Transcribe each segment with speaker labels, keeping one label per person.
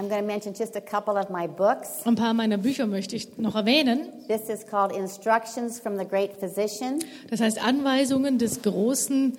Speaker 1: I'm going to mention just a couple of my books.
Speaker 2: Ein paar meiner Bücher möchte ich noch erwähnen.
Speaker 1: This is called Instructions from the Great Physician.
Speaker 2: Das heißt Anweisungen des großen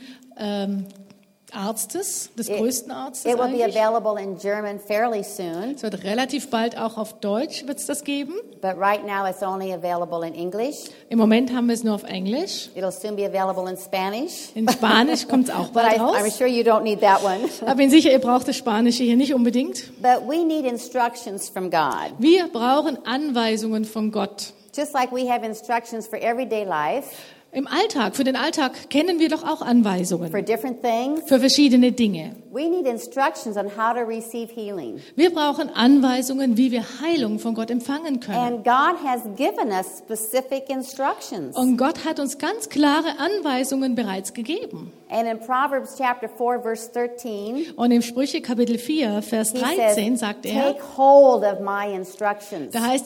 Speaker 2: Arztes, des größten Arztes
Speaker 1: It will be
Speaker 2: eigentlich.
Speaker 1: available in German fairly soon,
Speaker 2: Es wird relativ bald auch auf Deutsch wird's das geben.
Speaker 1: but right now it's only available in English.
Speaker 2: Im Moment haben wir es nur auf Englisch.
Speaker 1: It'll soon be available in Spanish.
Speaker 2: In Spanisch kommt es auch
Speaker 1: But
Speaker 2: bald
Speaker 1: I'm
Speaker 2: raus.
Speaker 1: sure you don't need that one.
Speaker 2: Aber bin sicher, ihr braucht das Spanische hier nicht unbedingt.
Speaker 1: But we need instructions from God.
Speaker 2: Wir brauchen Anweisungen von Gott.
Speaker 1: Just like we have instructions for everyday life,
Speaker 2: Im Alltag, für den Alltag kennen wir doch auch Anweisungen
Speaker 1: for different things,
Speaker 2: für verschiedene Dinge.
Speaker 1: we need instructions on how to receive healing.
Speaker 2: Wir brauchen Anweisungen, wie wir Heilung von Gott empfangen können.
Speaker 1: And God has given us specific instructions.
Speaker 2: Und Gott hat uns ganz klare Anweisungen bereits gegeben.
Speaker 1: And in Proverbs chapter 4 verse 13,
Speaker 2: Und im Sprüche Kapitel 4, Vers
Speaker 1: he
Speaker 2: 13
Speaker 1: says,
Speaker 2: sagt er,
Speaker 1: take hold of my instructions.
Speaker 2: da heißt,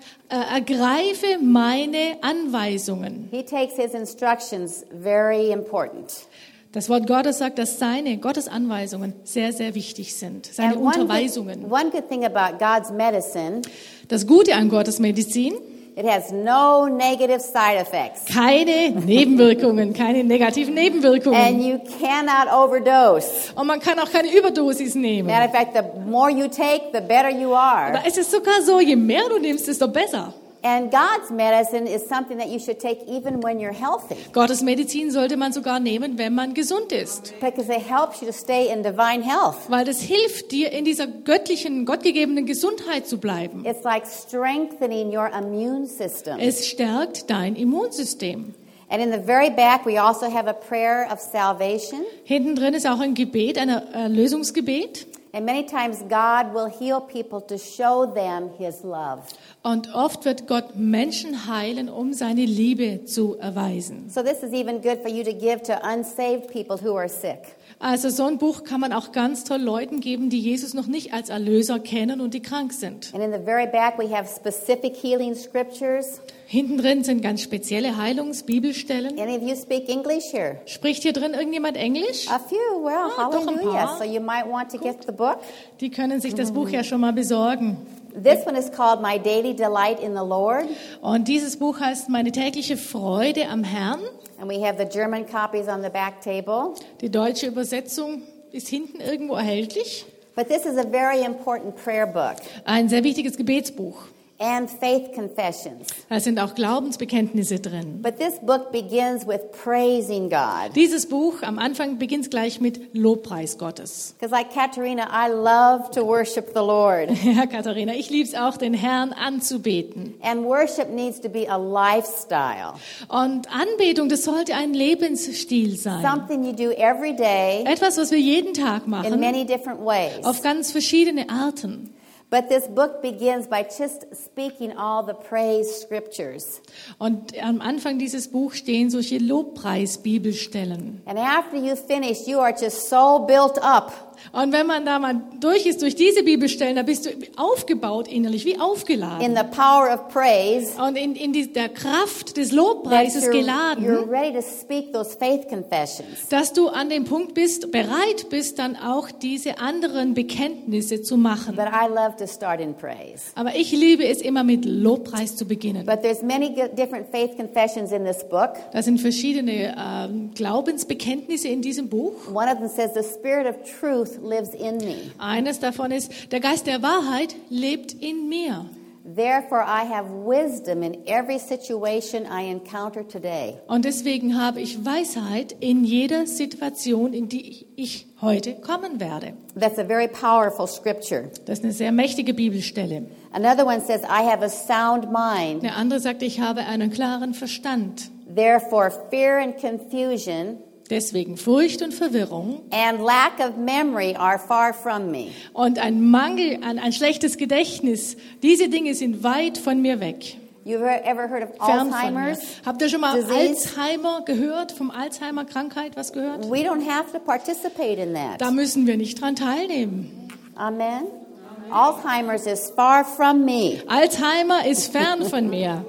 Speaker 2: ergreife meine Anweisungen.
Speaker 1: He takes his instructions very important.
Speaker 2: Das Wort Gottes sagt, dass seine Gottes Anweisungen sehr, sehr wichtig sind. Seine
Speaker 1: And
Speaker 2: Unterweisungen.
Speaker 1: one good thing about God's medicine,
Speaker 2: Das Gute an Gottes Medizin,
Speaker 1: it has no negative side effects.
Speaker 2: keine Nebenwirkungen, keine negativen Nebenwirkungen.
Speaker 1: And you cannot overdose.
Speaker 2: Und man kann auch keine Überdosis nehmen.
Speaker 1: Matter of fact, the more you take, the better you are.
Speaker 2: Da ist es sogar so, je mehr du nimmst, desto besser.
Speaker 1: And God's medicine is something that you should take even when you're healthy,
Speaker 2: Gottes Medizin sollte man sogar nehmen, wenn man gesund ist.
Speaker 1: because it helps you to stay in divine health.
Speaker 2: Weil das hilft dir, in dieser göttlichen, gottgegebenen Gesundheit zu bleiben.
Speaker 1: It's like strengthening your immune system.
Speaker 2: Es stärkt dein Immunsystem.
Speaker 1: And in the very back, we also have a prayer of salvation.
Speaker 2: Hinten drin ist auch ein Gebet, ein Erlösungsgebet.
Speaker 1: And many times God will heal people to show them His love.
Speaker 2: Und oft wird Gott Menschen heilen, um seine Liebe zu erweisen.
Speaker 1: So this is even good for you to give to unsaved people who are sick.
Speaker 2: Also so ein Buch kann man auch ganz toll Leuten geben, die Jesus noch nicht als Erlöser kennen und die krank sind.
Speaker 1: And in the very back, we have specific healing scriptures.
Speaker 2: Hinten drin sind ganz spezielle Heilungsbibelstellen.
Speaker 1: Any of you speak English here?
Speaker 2: Spricht hier drin irgendjemand Englisch?
Speaker 1: A few, well,
Speaker 2: doch ein
Speaker 1: hallelujah.
Speaker 2: paar.
Speaker 1: So you might want to get the book.
Speaker 2: Die können sich das Buch ja schon mal besorgen.
Speaker 1: This one is called My Daily Delight in the Lord.
Speaker 2: Und dieses Buch heißt Meine tägliche Freude am Herrn.
Speaker 1: And we have the German copies on the back table.
Speaker 2: Die deutsche Übersetzung ist hinten irgendwo erhältlich.
Speaker 1: But this is a very important prayer book
Speaker 2: Ein sehr wichtiges Gebetsbuch.
Speaker 1: and faith confessions.
Speaker 2: Da sind auch Glaubensbekenntnisse drin.
Speaker 1: But this book begins with praising God.
Speaker 2: Dieses Buch am Anfang beginnt gleich mit Lobpreis Gottes.
Speaker 1: Because like Katerina, I love to worship the Lord.
Speaker 2: Ja, Katharina, ich liebe es auch, den Herrn anzubeten.
Speaker 1: And worship needs to be a lifestyle.
Speaker 2: Und Anbetung, das sollte ein Lebensstil sein.
Speaker 1: Something you do every day
Speaker 2: Etwas, was wir jeden Tag
Speaker 1: in
Speaker 2: machen,
Speaker 1: many different ways.
Speaker 2: auf ganz verschiedene Arten.
Speaker 1: But this book begins by just speaking all the praise scriptures.
Speaker 2: Und am Anfang dieses Buchs stehen solche Lobpreis-Bibelstellen.
Speaker 1: And after you finish, you are just so built up.
Speaker 2: Und wenn man da mal durch ist, durch diese Bibelstellen, da bist du aufgebaut innerlich, wie
Speaker 1: In
Speaker 2: aufgeladen.
Speaker 1: the power of praise,
Speaker 2: Und in der Kraft des
Speaker 1: that
Speaker 2: Lobpreises
Speaker 1: you're
Speaker 2: geladen,
Speaker 1: ready to speak those faith confessions.
Speaker 2: dass du an dem Punkt bist, bereit bist, dann auch diese anderen Bekenntnisse zu machen.
Speaker 1: But I love to start in praise.
Speaker 2: Aber ich liebe es immer mit Lobpreis zu beginnen.
Speaker 1: But there's many different faith confessions in this book.
Speaker 2: Da sind verschiedene Glaubensbekenntnisse in diesem Buch.
Speaker 1: One of them says, the spirit of truth lives in me.
Speaker 2: Eines davon ist, der Geist der Wahrheit lebt in mir.
Speaker 1: Therefore, I have wisdom in every situation I encounter today.
Speaker 2: Und deswegen habe ich Weisheit in jeder Situation, in die ich heute kommen werde.
Speaker 1: That's a very powerful scripture.
Speaker 2: Das ist eine sehr mächtige Bibelstelle.
Speaker 1: Another one says, I have a sound mind.
Speaker 2: Eine andere sagt, ich habe einen klaren Verstand.
Speaker 1: Therefore, fear and confusion
Speaker 2: Deswegen Furcht und Verwirrung
Speaker 1: and lack of memory are far from me.
Speaker 2: und ein Mangel an ein schlechtes Gedächtnis, diese Dinge sind weit von mir weg.
Speaker 1: You've ever heard of
Speaker 2: Fern von mir.
Speaker 1: Alzheimer's?
Speaker 2: Habt ihr schon mal
Speaker 1: disease?
Speaker 2: Alzheimer gehört, vom Alzheimer-Krankheit was gehört?
Speaker 1: We don't have to participate in that.
Speaker 2: Da müssen wir nicht dran teilnehmen.
Speaker 1: Amen. Alzheimer's is far from me.
Speaker 2: Alzheimer ist fern von mir.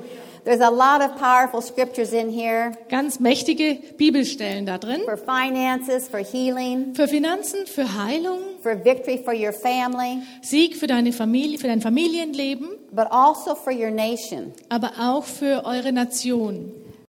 Speaker 1: There's a lot of powerful scriptures in here
Speaker 2: Ganz mächtige Bibelstellen da drin.
Speaker 1: for finances, for healing,
Speaker 2: Für Finanzen, für Heilung,
Speaker 1: for victory for your family,
Speaker 2: Sieg für deine Familie, für dein Familienleben,
Speaker 1: but also for your nation.
Speaker 2: aber auch für eure Nation.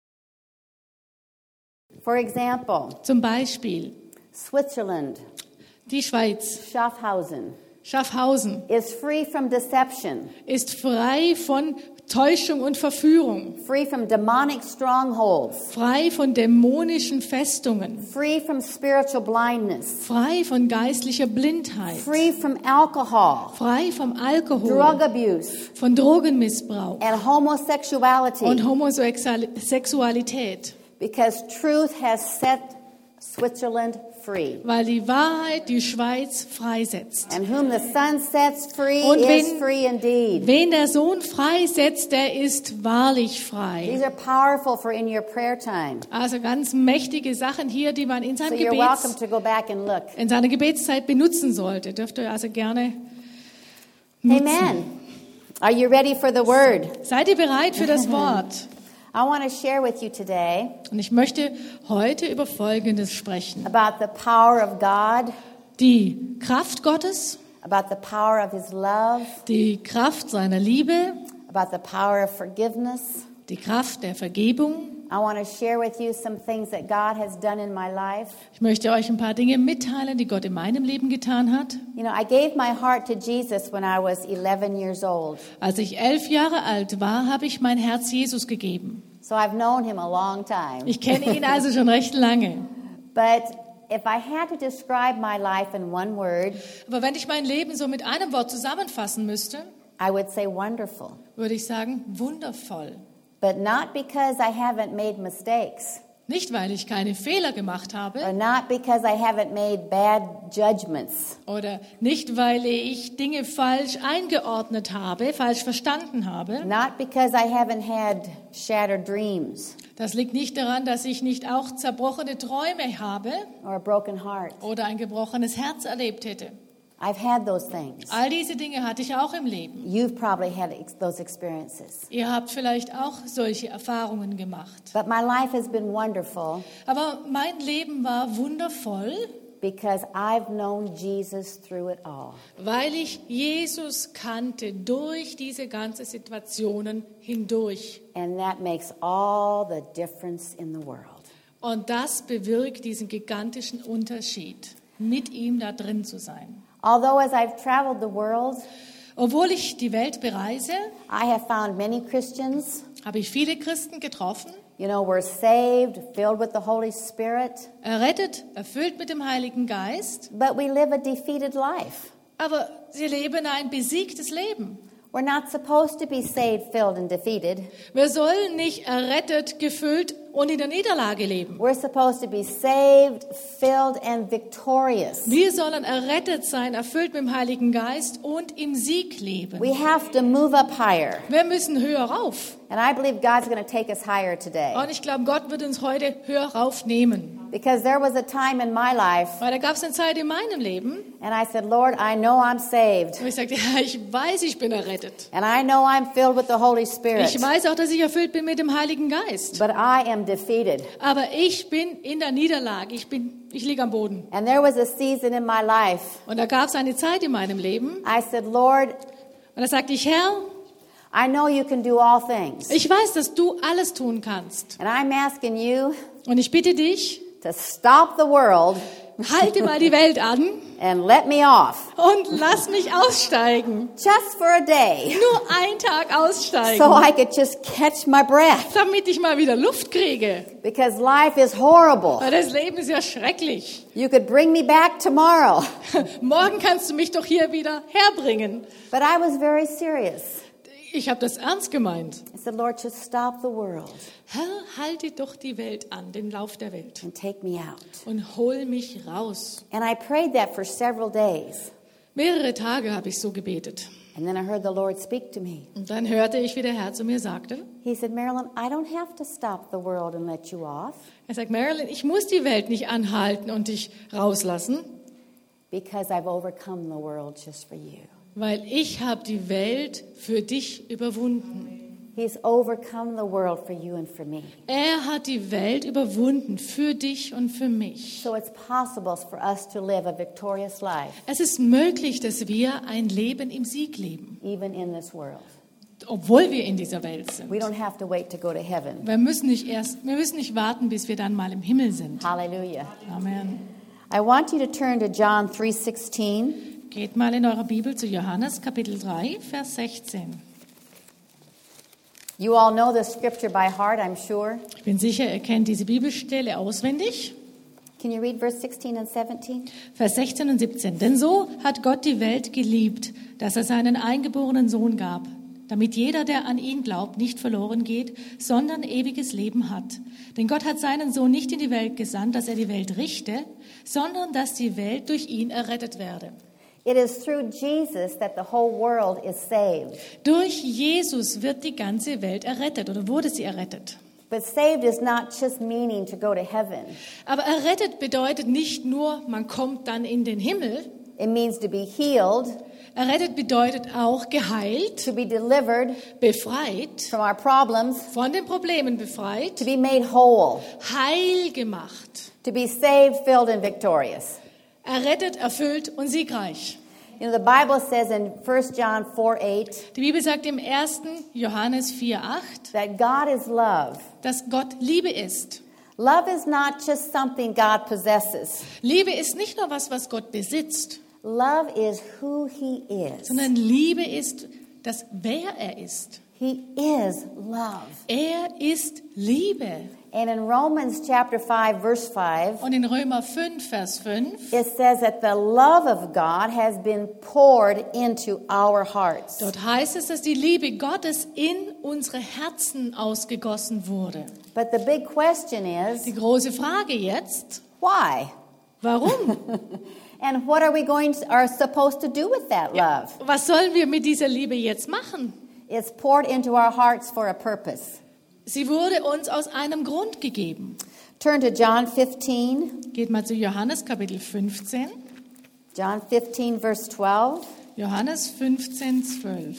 Speaker 1: For example,
Speaker 2: Zum Beispiel
Speaker 1: Switzerland,
Speaker 2: die Schweiz,
Speaker 1: Schaffhausen,
Speaker 2: Schaffhausen,
Speaker 1: is free from deception,
Speaker 2: ist frei von Täuschung und Verführung,
Speaker 1: free from demonic strongholds,
Speaker 2: frei von dämonischen Festungen,
Speaker 1: free from spiritual blindness,
Speaker 2: frei von geistlicher Blindheit,
Speaker 1: free from alcohol,
Speaker 2: frei vom Alkohol,
Speaker 1: drug abuse,
Speaker 2: von Drogenmissbrauch
Speaker 1: and homosexuality,
Speaker 2: und Homosexualität,
Speaker 1: because truth has set Switzerland free.
Speaker 2: weil die Wahrheit die Schweiz freisetzt.
Speaker 1: And whom the Son sets free
Speaker 2: Und
Speaker 1: is free indeed.
Speaker 2: Wen der Sohn freisetzt, der ist wahrlich frei.
Speaker 1: These are powerful for in your prayer time.
Speaker 2: Also ganz mächtige Sachen hier, die man in
Speaker 1: So you're welcome
Speaker 2: seiner
Speaker 1: to go back and look.
Speaker 2: Gebetszeit benutzen sollte. Dürft ihr also gerne nutzen.
Speaker 1: Amen. Are you ready for the word?
Speaker 2: Seid ihr bereit für das Wort?
Speaker 1: I want to share with you today
Speaker 2: Und ich möchte heute über Folgendes sprechen.
Speaker 1: about the power of God,
Speaker 2: Die Kraft Gottes,
Speaker 1: about the power of His love,
Speaker 2: die Kraft seiner Liebe,
Speaker 1: about the power of forgiveness.
Speaker 2: die Kraft der Vergebung.
Speaker 1: I want to share with you some things that God has done in my life.
Speaker 2: Ich möchte euch ein paar Dinge mitteilen, die Gott in meinem Leben getan hat.
Speaker 1: You know, I gave my heart to Jesus when I was 11 years old.
Speaker 2: Als ich 11 Jahre alt war, habe ich mein Herz Jesus gegeben.
Speaker 1: So I've known Him a long time.
Speaker 2: Ich kenne ihn also schon recht lange.
Speaker 1: But if I had to describe my life in one word,
Speaker 2: Aber wenn ich mein Leben so mit einem Wort zusammenfassen müsste,
Speaker 1: I would say wonderful.
Speaker 2: würde ich sagen, wundervoll.
Speaker 1: But not because I haven't made mistakes,
Speaker 2: Nicht, weil ich keine Fehler gemacht habe
Speaker 1: or not because I haven't made bad judgments,
Speaker 2: oder nicht, weil ich Dinge falsch eingeordnet habe, falsch verstanden habe.
Speaker 1: not because I haven't had shattered dreams
Speaker 2: Das liegt nicht daran, dass ich nicht auch zerbrochene Träume habe
Speaker 1: or a broken heart.
Speaker 2: oder ein gebrochenes Herz erlebt hätte.
Speaker 1: I've had those things.
Speaker 2: All diese Dinge hatte ich auch im Leben.
Speaker 1: You've probably had those experiences.
Speaker 2: Ihr habt vielleicht auch solche Erfahrungen gemacht.
Speaker 1: But my life has been wonderful
Speaker 2: Aber mein Leben war wundervoll,
Speaker 1: because I've known Jesus through it all.
Speaker 2: weil ich Jesus kannte durch diese ganzen Situationen hindurch.
Speaker 1: And that makes all the difference in the world.
Speaker 2: Und das bewirkt diesen gigantischen Unterschied, mit ihm da drin zu sein.
Speaker 1: Although as I've traveled the world,
Speaker 2: Obwohl ich die Welt bereise,
Speaker 1: I have found many Christians,
Speaker 2: habe ich viele Christen getroffen,
Speaker 1: you know, we're saved, filled with the Holy Spirit,
Speaker 2: errettet, erfüllt mit dem Heiligen Geist,
Speaker 1: but we live a defeated life.
Speaker 2: aber sie leben ein besiegtes Leben.
Speaker 1: We're not supposed to be saved, filled, and defeated.
Speaker 2: Wir sollen nicht errettet, gefüllt und in der Niederlage leben.
Speaker 1: We're supposed to be saved, filled, and victorious.
Speaker 2: Wir sollen errettet sein, erfüllt mit dem Heiligen Geist und im Sieg leben.
Speaker 1: We have to move up higher.
Speaker 2: Wir müssen höher rauf.
Speaker 1: And I believe God's going to take us higher today.
Speaker 2: Und ich glaube, Gott wird uns heute höher raufnehmen.
Speaker 1: Because there was a time in my life,
Speaker 2: Weil da gab es eine Zeit in meinem Leben,
Speaker 1: and I said, Lord, I know I'm saved.
Speaker 2: wo ich sagte, ja, ich weiß, ich bin errettet.
Speaker 1: And I know I'm filled with the Holy Spirit.
Speaker 2: Ich weiß auch, dass ich erfüllt bin mit dem Heiligen Geist.
Speaker 1: But I am defeated.
Speaker 2: Aber ich bin in der Niederlage. Ich liege am Boden.
Speaker 1: And there was a season in my life.
Speaker 2: Und da gab es eine Zeit in meinem Leben.
Speaker 1: I said, Lord,
Speaker 2: Und da sagte ich, Herr,
Speaker 1: I know you can do all things.
Speaker 2: ich weiß, dass du alles tun kannst.
Speaker 1: And I'm asking you
Speaker 2: Und ich bitte dich,
Speaker 1: to stop the world
Speaker 2: halte mal die Welt an
Speaker 1: and let me off.
Speaker 2: und lass mich aussteigen.
Speaker 1: Just for a day.
Speaker 2: Nur einen Tag aussteigen.
Speaker 1: So I could just catch my breath.
Speaker 2: Damit ich mal wieder Luft kriege.
Speaker 1: Because life is horrible.
Speaker 2: Weil das Leben ist ja schrecklich.
Speaker 1: You could bring me back tomorrow.
Speaker 2: Morgen kannst du mich doch hier wieder herbringen.
Speaker 1: But I was very serious.
Speaker 2: Ich habe das ernst gemeint.
Speaker 1: I said, Lord, just stop the world
Speaker 2: Herr, halte doch die Welt an, den Lauf der Welt.
Speaker 1: and take me out.
Speaker 2: Und hol mich raus.
Speaker 1: And I prayed that for several days.
Speaker 2: Mehrere Tage habe ich so gebetet.
Speaker 1: And then I heard the Lord speak to me.
Speaker 2: Und dann hörte ich, wie der Herr zu mir sagte.
Speaker 1: He said, Marilyn, I don't have to stop the world and let you off
Speaker 2: Er sagt, Marilyn, ich muss die Welt nicht anhalten und dich rauslassen,
Speaker 1: because I've overcome the world just for you.
Speaker 2: weil ich habe die Welt für dich überwunden.
Speaker 1: He's overcome the world for you and for me.
Speaker 2: Er hat die Welt überwunden für dich und für mich.
Speaker 1: So it's possible for us to live a victorious life,
Speaker 2: Es ist möglich, dass wir ein Leben im Sieg leben,
Speaker 1: even in this world.
Speaker 2: obwohl wir in dieser Welt sind.
Speaker 1: We don't have to wait to go to heaven.
Speaker 2: Wir müssen nicht warten, bis wir dann mal im Himmel sind.
Speaker 1: Hallelujah.
Speaker 2: Amen.
Speaker 1: I want you to turn to John 3:16.
Speaker 2: Geht mal in eurer Bibel zu Johannes Kapitel 3, Vers 16.
Speaker 1: You all know the scripture by heart, I'm sure.
Speaker 2: Ich bin sicher, ihr kennt diese Bibelstelle auswendig.
Speaker 1: Can you read verse 16 and 17?
Speaker 2: Vers 16 und 17. Denn so hat Gott die Welt geliebt, dass er seinen eingeborenen Sohn gab, damit jeder, der an ihn glaubt, nicht verloren geht, sondern ewiges Leben hat. Denn Gott hat seinen Sohn nicht in die Welt gesandt, dass er die Welt richte, sondern dass die Welt durch ihn errettet werde.
Speaker 1: It is through Jesus that the whole world is saved.
Speaker 2: Durch Jesus wird die ganze Welt errettet oder wurde sie errettet.
Speaker 1: But saved is not just meaning to go to heaven.
Speaker 2: Aber errettet bedeutet nicht nur, man kommt dann in den Himmel.
Speaker 1: It means to be healed,
Speaker 2: Errettet bedeutet auch geheilt,
Speaker 1: to be delivered
Speaker 2: befreit,
Speaker 1: from our problems,
Speaker 2: von den Problemen befreit,
Speaker 1: to be made whole,
Speaker 2: heil gemacht,
Speaker 1: to be saved, filled, and victorious.
Speaker 2: errettet, erfüllt und siegreich.
Speaker 1: You know, the Bible says in 1 John 4:8
Speaker 2: Die Bibel sagt im 1. Johannes 4,8,
Speaker 1: that God is love.
Speaker 2: dass Gott Liebe ist.
Speaker 1: Love is not just something God possesses.
Speaker 2: Liebe ist nicht nur was Gott besitzt,
Speaker 1: Love is who He is.
Speaker 2: sondern Liebe ist das, wer er ist.
Speaker 1: He is love.
Speaker 2: Er ist Liebe.
Speaker 1: And in Romans chapter 5, verse 5,
Speaker 2: Und in Römer 5, Vers 5,
Speaker 1: it says that the love of God has been poured into our hearts.
Speaker 2: dort heißt es, dass die Liebe Gottes in unsere Herzen ausgegossen wurde.
Speaker 1: But the big question is,
Speaker 2: Die große Frage jetzt,
Speaker 1: why?
Speaker 2: warum?
Speaker 1: And what are we are supposed to do with that love?
Speaker 2: Was sollen wir mit dieser Liebe jetzt machen?
Speaker 1: It's poured into our hearts for a purpose.
Speaker 2: Sie wurde uns aus einem Grund gegeben.
Speaker 1: Turn to John 15.
Speaker 2: Geht mal zu Johannes Kapitel 15.
Speaker 1: John 15, verse 12.
Speaker 2: Johannes 15, 12.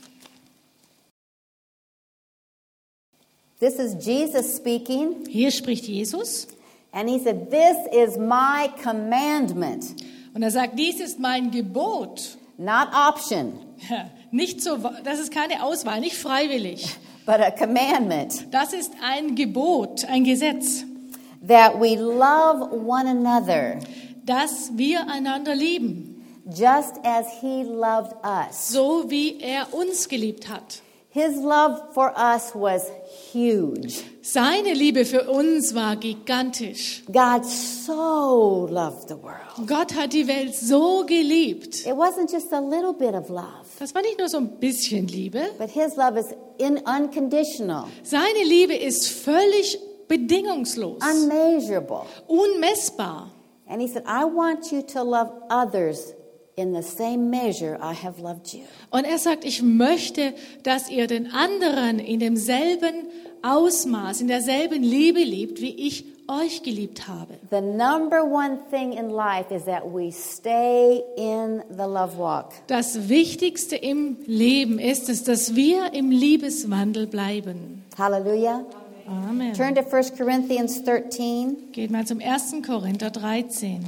Speaker 1: This is Jesus speaking,
Speaker 2: Hier spricht Jesus
Speaker 1: and he said, "This is my commandment,"
Speaker 2: und er sagt, dies ist mein Gebot.
Speaker 1: not option,
Speaker 2: Nicht so, das ist keine Auswahl, nicht freiwillig.
Speaker 1: but a commandment,
Speaker 2: Das ist ein Gebot, ein Gesetz,
Speaker 1: that we love one another
Speaker 2: dass wir einander lieben,
Speaker 1: just as he loved us.
Speaker 2: so wie er uns geliebt hat.
Speaker 1: His love for us was huge.
Speaker 2: Seine Liebe für uns war gigantisch.
Speaker 1: God so loved the world.
Speaker 2: Gott hat die Welt so geliebt.
Speaker 1: It wasn't just a little bit of love,
Speaker 2: Das war nicht nur so ein bisschen Liebe.
Speaker 1: but his love is unconditional,
Speaker 2: Seine Liebe ist völlig bedingungslos,
Speaker 1: unmeasurable.
Speaker 2: unmessbar.
Speaker 1: And he said, I want you to love others in the same measure I have loved you.
Speaker 2: Und er sagt, ich möchte, dass ihr den anderen in demselben Ausmaß, in derselben Liebe liebt, wie ich euch geliebt habe.
Speaker 1: The number one thing in life is that we stay in the love walk.
Speaker 2: Das Wichtigste im Leben ist es, dass wir im Liebeswandel bleiben.
Speaker 1: Hallelujah.
Speaker 2: Amen.
Speaker 1: Turn to 1 Corinthians 13.
Speaker 2: Geht mal zum 1. Korinther 13.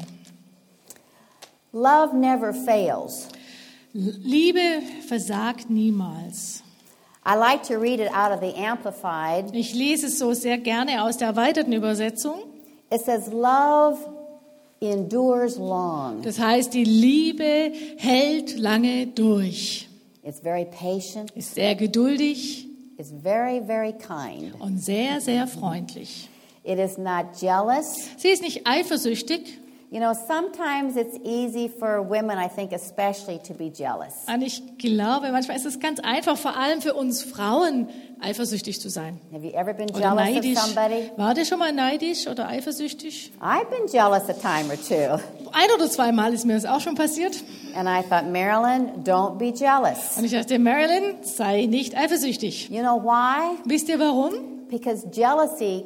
Speaker 1: Love never fails.
Speaker 2: Liebe versagt niemals.
Speaker 1: I like to read it out of the Amplified.
Speaker 2: Ich lese es so sehr gerne aus der erweiterten Übersetzung.
Speaker 1: It says, love endures long.
Speaker 2: Das heißt, die Liebe hält lange durch,
Speaker 1: It's very patient.
Speaker 2: ist sehr geduldig
Speaker 1: It's very, very kind.
Speaker 2: und sehr, sehr freundlich.
Speaker 1: It is not jealous.
Speaker 2: Sie ist nicht eifersüchtig.
Speaker 1: You know, sometimes it's easy for women, I think especially, to be jealous.
Speaker 2: Und ich glaube, manchmal ist es ganz einfach, vor allem für uns Frauen, eifersüchtig zu sein.
Speaker 1: Have you ever been
Speaker 2: Oder
Speaker 1: jealous
Speaker 2: neidisch.
Speaker 1: of somebody?
Speaker 2: War der schon mal neidisch oder eifersüchtig?
Speaker 1: I've been jealous a time or two.
Speaker 2: Ein oder zweimal ist mir das auch schon passiert.
Speaker 1: And I thought, Marilyn, don't be jealous.
Speaker 2: Und ich dachte, Marilyn, sei nicht eifersüchtig.
Speaker 1: You know why?
Speaker 2: Wisst ihr warum?
Speaker 1: Because jealousy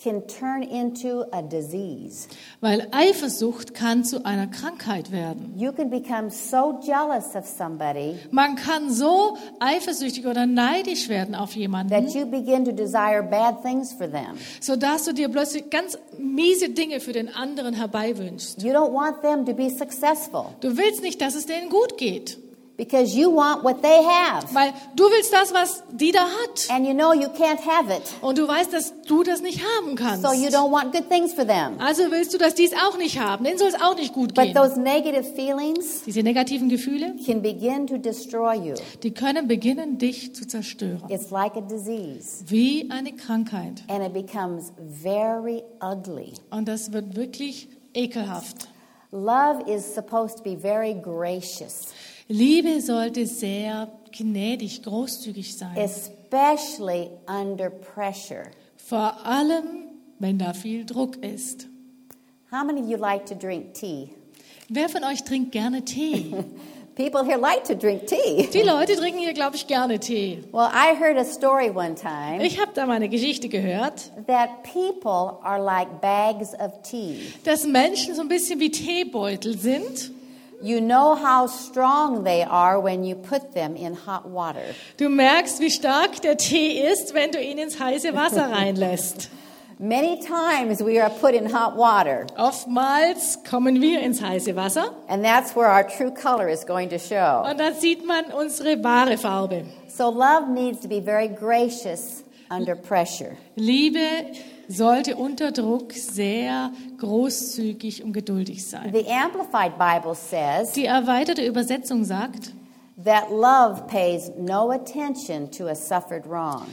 Speaker 1: can turn into a disease.
Speaker 2: Weil Eifersucht kann zu einer Krankheit werden.
Speaker 1: You can become so jealous of somebody
Speaker 2: Man kann so eifersüchtig oder neidisch werden auf jemanden,
Speaker 1: that you begin to desire bad things for them.
Speaker 2: sodass du dir plötzlich ganz miese Dinge für den anderen herbeiwünschst.
Speaker 1: You don't want them to be successful
Speaker 2: Du willst nicht, dass es denen gut geht,
Speaker 1: because you want what they have.
Speaker 2: weil du willst das, was die da hat.
Speaker 1: And you know you can't have it.
Speaker 2: Und du weißt, dass du das nicht haben kannst.
Speaker 1: So you don't want good things for them.
Speaker 2: Also willst du, dass die es auch nicht haben. Denen soll es auch nicht gut
Speaker 1: But
Speaker 2: gehen.
Speaker 1: those negative feelings
Speaker 2: Diese negativen Gefühle,
Speaker 1: can begin to destroy you.
Speaker 2: die können beginnen, dich zu zerstören.
Speaker 1: It's like a disease.
Speaker 2: Wie eine Krankheit.
Speaker 1: And it becomes very ugly.
Speaker 2: Und das wird wirklich ekelhaft.
Speaker 1: Love is supposed to be very gracious,
Speaker 2: Liebe sollte sehr gnädig, großzügig sein.
Speaker 1: especially under pressure.
Speaker 2: Vor allem, wenn da viel Druck ist.
Speaker 1: How many of you like to drink tea?
Speaker 2: Wer von euch trinkt gerne Tee?
Speaker 1: People here like to drink tea.
Speaker 2: Die Leute trinken hier, glaube ich, gerne Tee.
Speaker 1: Well, I heard a story one time
Speaker 2: Ich habe da mal eine Geschichte gehört,
Speaker 1: that people are like bags of tea.
Speaker 2: dass Menschen so ein bisschen wie Teebeutel sind.
Speaker 1: You know how strong they are when you put them in hot water.
Speaker 2: Du merkst, wie stark der Tee ist, wenn du ihn ins heiße Wasser reinlässt.
Speaker 1: Many times we are put in hot water,
Speaker 2: Oftmals kommen wir ins heiße Wasser
Speaker 1: and that's where our true color is going to show.
Speaker 2: und da sieht man unsere wahre Farbe.
Speaker 1: So love needs to be very gracious under pressure.
Speaker 2: Liebe sollte unter Druck sehr großzügig und geduldig sein.
Speaker 1: The Amplified Bible says
Speaker 2: Die erweiterte Übersetzung sagt,
Speaker 1: that love pays no attention to a suffered wrong.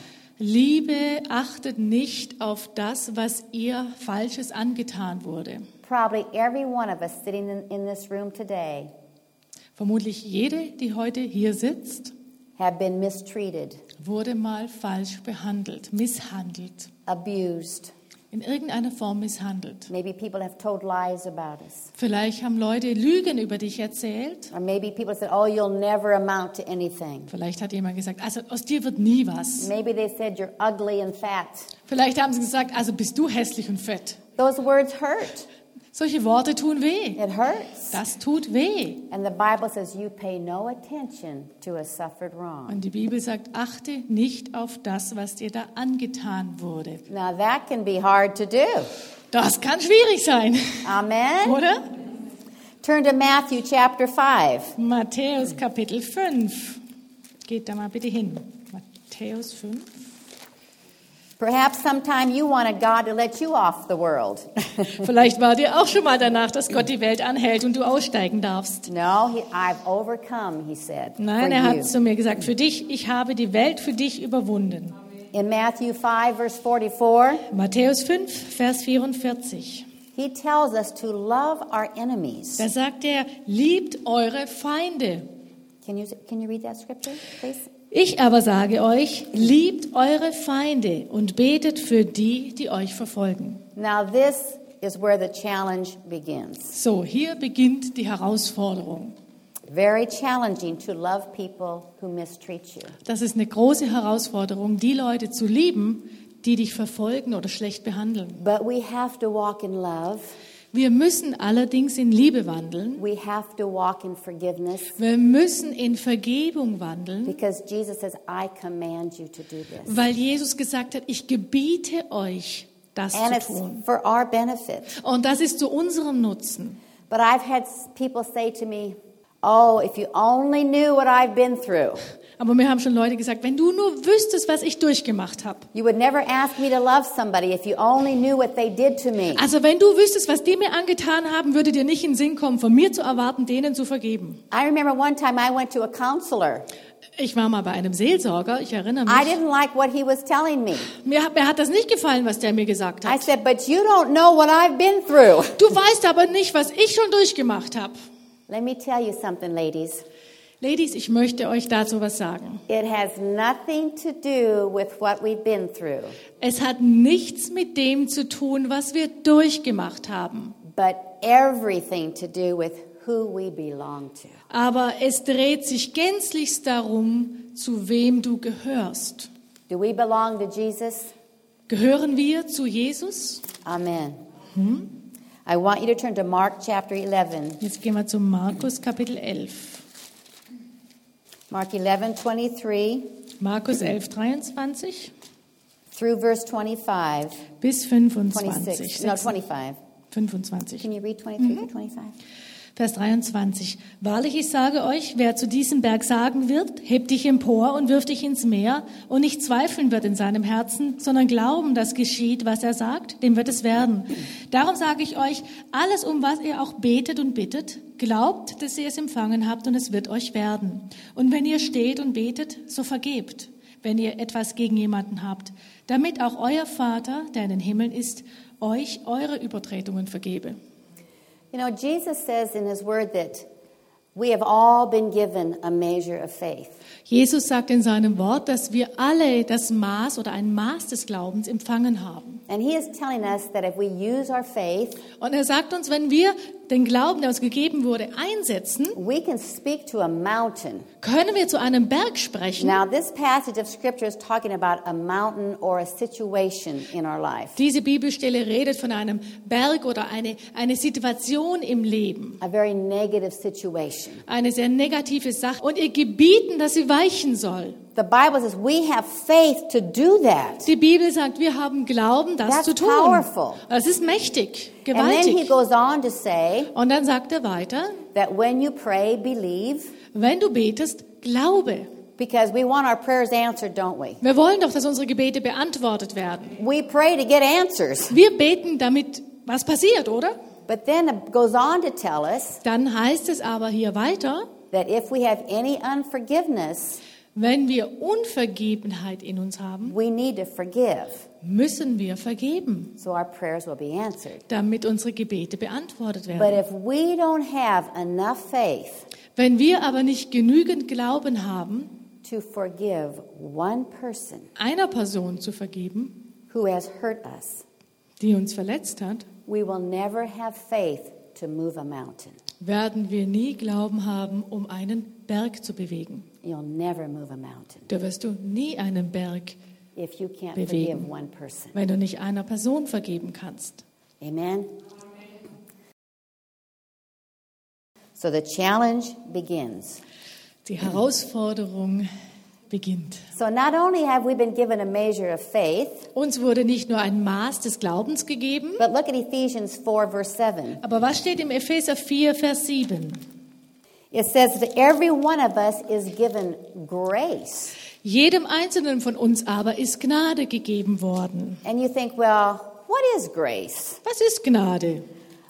Speaker 2: Liebe achtet nicht auf das, was ihr Falsches angetan wurde.
Speaker 1: Probably every one of us sitting in this room today
Speaker 2: Vermutlich jede, die heute hier sitzt,
Speaker 1: have been mistreated,
Speaker 2: wurde mal falsch behandelt, misshandelt,
Speaker 1: abused.
Speaker 2: in irgendeiner Form misshandelt.
Speaker 1: Maybe people have told lies about us.
Speaker 2: Vielleicht haben Leute Lügen über dich erzählt.
Speaker 1: Or maybe people said, oh, you'll never amount to anything.
Speaker 2: Vielleicht hat jemand gesagt, also aus dir wird nie was.
Speaker 1: Maybe they said you're ugly and fat.
Speaker 2: Vielleicht haben sie gesagt, also bist du hässlich und fett.
Speaker 1: Those words hurt.
Speaker 2: Solche Worte tun weh.
Speaker 1: It hurts.
Speaker 2: Das tut weh.
Speaker 1: And the Bible says you pay no attention to a suffered wrong.
Speaker 2: Und die Bibel sagt, achte nicht auf das, was dir da angetan wurde.
Speaker 1: Now that can be hard to do.
Speaker 2: Das kann schwierig sein,
Speaker 1: Amen.
Speaker 2: oder?
Speaker 1: Turn to Matthew chapter 5.
Speaker 2: Matthäus Kapitel 5. Geht da mal bitte hin. Matthäus 5.
Speaker 1: Perhaps sometime you wanted God to let you off the world.
Speaker 2: Vielleicht war dir auch schon mal danach, dass Gott die Welt anhält und du aussteigen darfst.
Speaker 1: No, I've overcome, he said.
Speaker 2: Nein,
Speaker 1: for
Speaker 2: er
Speaker 1: you.
Speaker 2: hat zu mir gesagt, für dich, ich habe die Welt für dich überwunden.
Speaker 1: In Matthew 5, verse 44,
Speaker 2: Matthäus 5, Vers 44.
Speaker 1: he tells us to love our enemies.
Speaker 2: Da sagt er, liebt eure Feinde.
Speaker 1: Can you read that scripture, please?
Speaker 2: Ich aber sage euch, liebt eure Feinde und betet für die, die euch verfolgen.
Speaker 1: Now this is where the challenge begins.
Speaker 2: So, hier beginnt die Herausforderung.
Speaker 1: Very challenging to love people who mistreat you.
Speaker 2: Das ist eine große Herausforderung, die Leute zu lieben, die dich verfolgen oder schlecht behandeln.
Speaker 1: But we have to walk in love.
Speaker 2: Wir müssen allerdings in Liebe wandeln.
Speaker 1: We have to walk in forgiveness
Speaker 2: Wir müssen in Vergebung wandeln,
Speaker 1: because Jesus says, I command you to do this.
Speaker 2: weil Jesus gesagt hat, ich gebiete euch, das
Speaker 1: And
Speaker 2: zu
Speaker 1: it's
Speaker 2: tun.
Speaker 1: for our benefit.
Speaker 2: Und das ist zu unserem Nutzen.
Speaker 1: But I've had people say to me, oh, if you only knew what I've been through,
Speaker 2: Aber mir haben schon Leute gesagt, wenn du nur wüsstest, was ich durchgemacht habe.
Speaker 1: you would never ask me to love somebody if you only knew what they did to me.
Speaker 2: Also wenn du wüsstest, was die mir angetan haben, würde dir nicht in den Sinn kommen, von mir zu erwarten, denen zu vergeben.
Speaker 1: I remember one time I went to a counselor.
Speaker 2: Ich war mal bei einem Seelsorger, ich erinnere
Speaker 1: I
Speaker 2: mich.
Speaker 1: didn't like what he was telling me.
Speaker 2: Mir hat das nicht gefallen, was der mir gesagt
Speaker 1: I
Speaker 2: hat.
Speaker 1: said, but you don't know what I've been through.
Speaker 2: Du weißt aber nicht, was ich schon durchgemacht habe.
Speaker 1: Let me tell you something, ladies.
Speaker 2: Ladies, ich möchte euch dazu was sagen.
Speaker 1: It has nothing to do with what we've been through,
Speaker 2: Es hat nichts mit dem zu tun, was wir durchgemacht haben.
Speaker 1: but everything to do with who we belong to.
Speaker 2: Aber es dreht sich gänzlichst darum, zu wem du gehörst.
Speaker 1: Do we belong to Jesus?
Speaker 2: Gehören wir zu Jesus?
Speaker 1: Amen. I want you to turn to Mark chapter 11.
Speaker 2: Jetzt gehen wir zu Markus Kapitel 11.
Speaker 1: Mark 11:23
Speaker 2: Markus 11, 23
Speaker 1: through verse 25.
Speaker 2: bis 25.
Speaker 1: 26. No, 25.
Speaker 2: 25.
Speaker 1: Can you read 23 to 25?
Speaker 2: Vers 23. Wahrlich, ich sage euch, wer zu diesem Berg sagen wird, heb dich empor und wirf dich ins Meer und nicht zweifeln wird in seinem Herzen, sondern glauben, dass geschieht, was er sagt, dem wird es werden. Darum sage ich euch, alles, um was ihr auch betet und bittet, glaubt, dass ihr es empfangen habt und es wird euch werden. Und wenn ihr steht und betet, so vergebt, wenn ihr etwas gegen jemanden habt, damit auch euer Vater, der in den Himmeln ist, euch eure Übertretungen vergebe.
Speaker 1: You know, Jesus says in his word that we have all been given a measure of faith.
Speaker 2: Jesus sagt in seinem Wort, dass wir alle das Maß oder ein Maß des Glaubens empfangen haben.
Speaker 1: And he is telling us that if we use our faith,
Speaker 2: Und er sagt uns, wenn wir den Glauben, der uns gegeben wurde, einsetzen,
Speaker 1: we can speak to a mountain.
Speaker 2: können wir zu einem Berg sprechen.
Speaker 1: Now, this passage of scripture is talking about a mountain or a situation in our life.
Speaker 2: Diese Bibelstelle redet von einem Berg oder eine Situation im Leben.
Speaker 1: A very negative situation.
Speaker 2: Eine sehr negative Sache. Und ihr gebieten, dass sie weichen soll.
Speaker 1: The Bible says we have faith to do that.
Speaker 2: Die Bibel sagt, wir haben Glauben, das
Speaker 1: That's
Speaker 2: zu tun.
Speaker 1: powerful.
Speaker 2: Das ist mächtig,
Speaker 1: And then he
Speaker 2: gewaltig.
Speaker 1: goes on to say
Speaker 2: Und dann sagt er weiter,
Speaker 1: that when you pray, believe,
Speaker 2: wenn du betest, glaube.
Speaker 1: because we want our prayers answered, don't we?
Speaker 2: Wir wollen doch, dass unsere Gebete beantwortet werden.
Speaker 1: We pray to get answers.
Speaker 2: Wir beten, damit was passiert, oder?
Speaker 1: But then it goes on to tell us
Speaker 2: Dann heißt es aber hier weiter,
Speaker 1: that if we have any unforgiveness,
Speaker 2: wenn wir Unvergebenheit in uns haben,
Speaker 1: we need to forgive
Speaker 2: müssen wir vergeben,
Speaker 1: so our prayers will be answered.
Speaker 2: damit unsere Gebete beantwortet
Speaker 1: But
Speaker 2: werden.
Speaker 1: if we don't have enough faith
Speaker 2: Wenn wir aber nicht genügend Glauben haben,
Speaker 1: to forgive one person
Speaker 2: einer Person zu vergeben,
Speaker 1: who has hurt us,
Speaker 2: die uns verletzt hat,
Speaker 1: we will never have faith to move a mountain.
Speaker 2: werden wir nie Glauben haben, um einen Berg zu bewegen.
Speaker 1: You'll never move a mountain
Speaker 2: Da wirst du nie einen Berg,
Speaker 1: if you can't
Speaker 2: bewegen.
Speaker 1: forgive one person.
Speaker 2: wenn du nicht einer Person vergeben kannst.
Speaker 1: Amen? So the challenge begins.
Speaker 2: Die Herausforderung beginnt.
Speaker 1: So not only have we been given a measure of faith,
Speaker 2: Uns wurde nicht nur ein Maß des Glaubens gegeben,
Speaker 1: but look at Ephesians 4, verse 7.
Speaker 2: aber was steht im Epheser 4, Vers 7?
Speaker 1: It says that every one of us is given grace.
Speaker 2: Jedem Einzelnen von uns aber ist Gnade gegeben worden.
Speaker 1: And you think, well, what is grace?
Speaker 2: Was ist Gnade?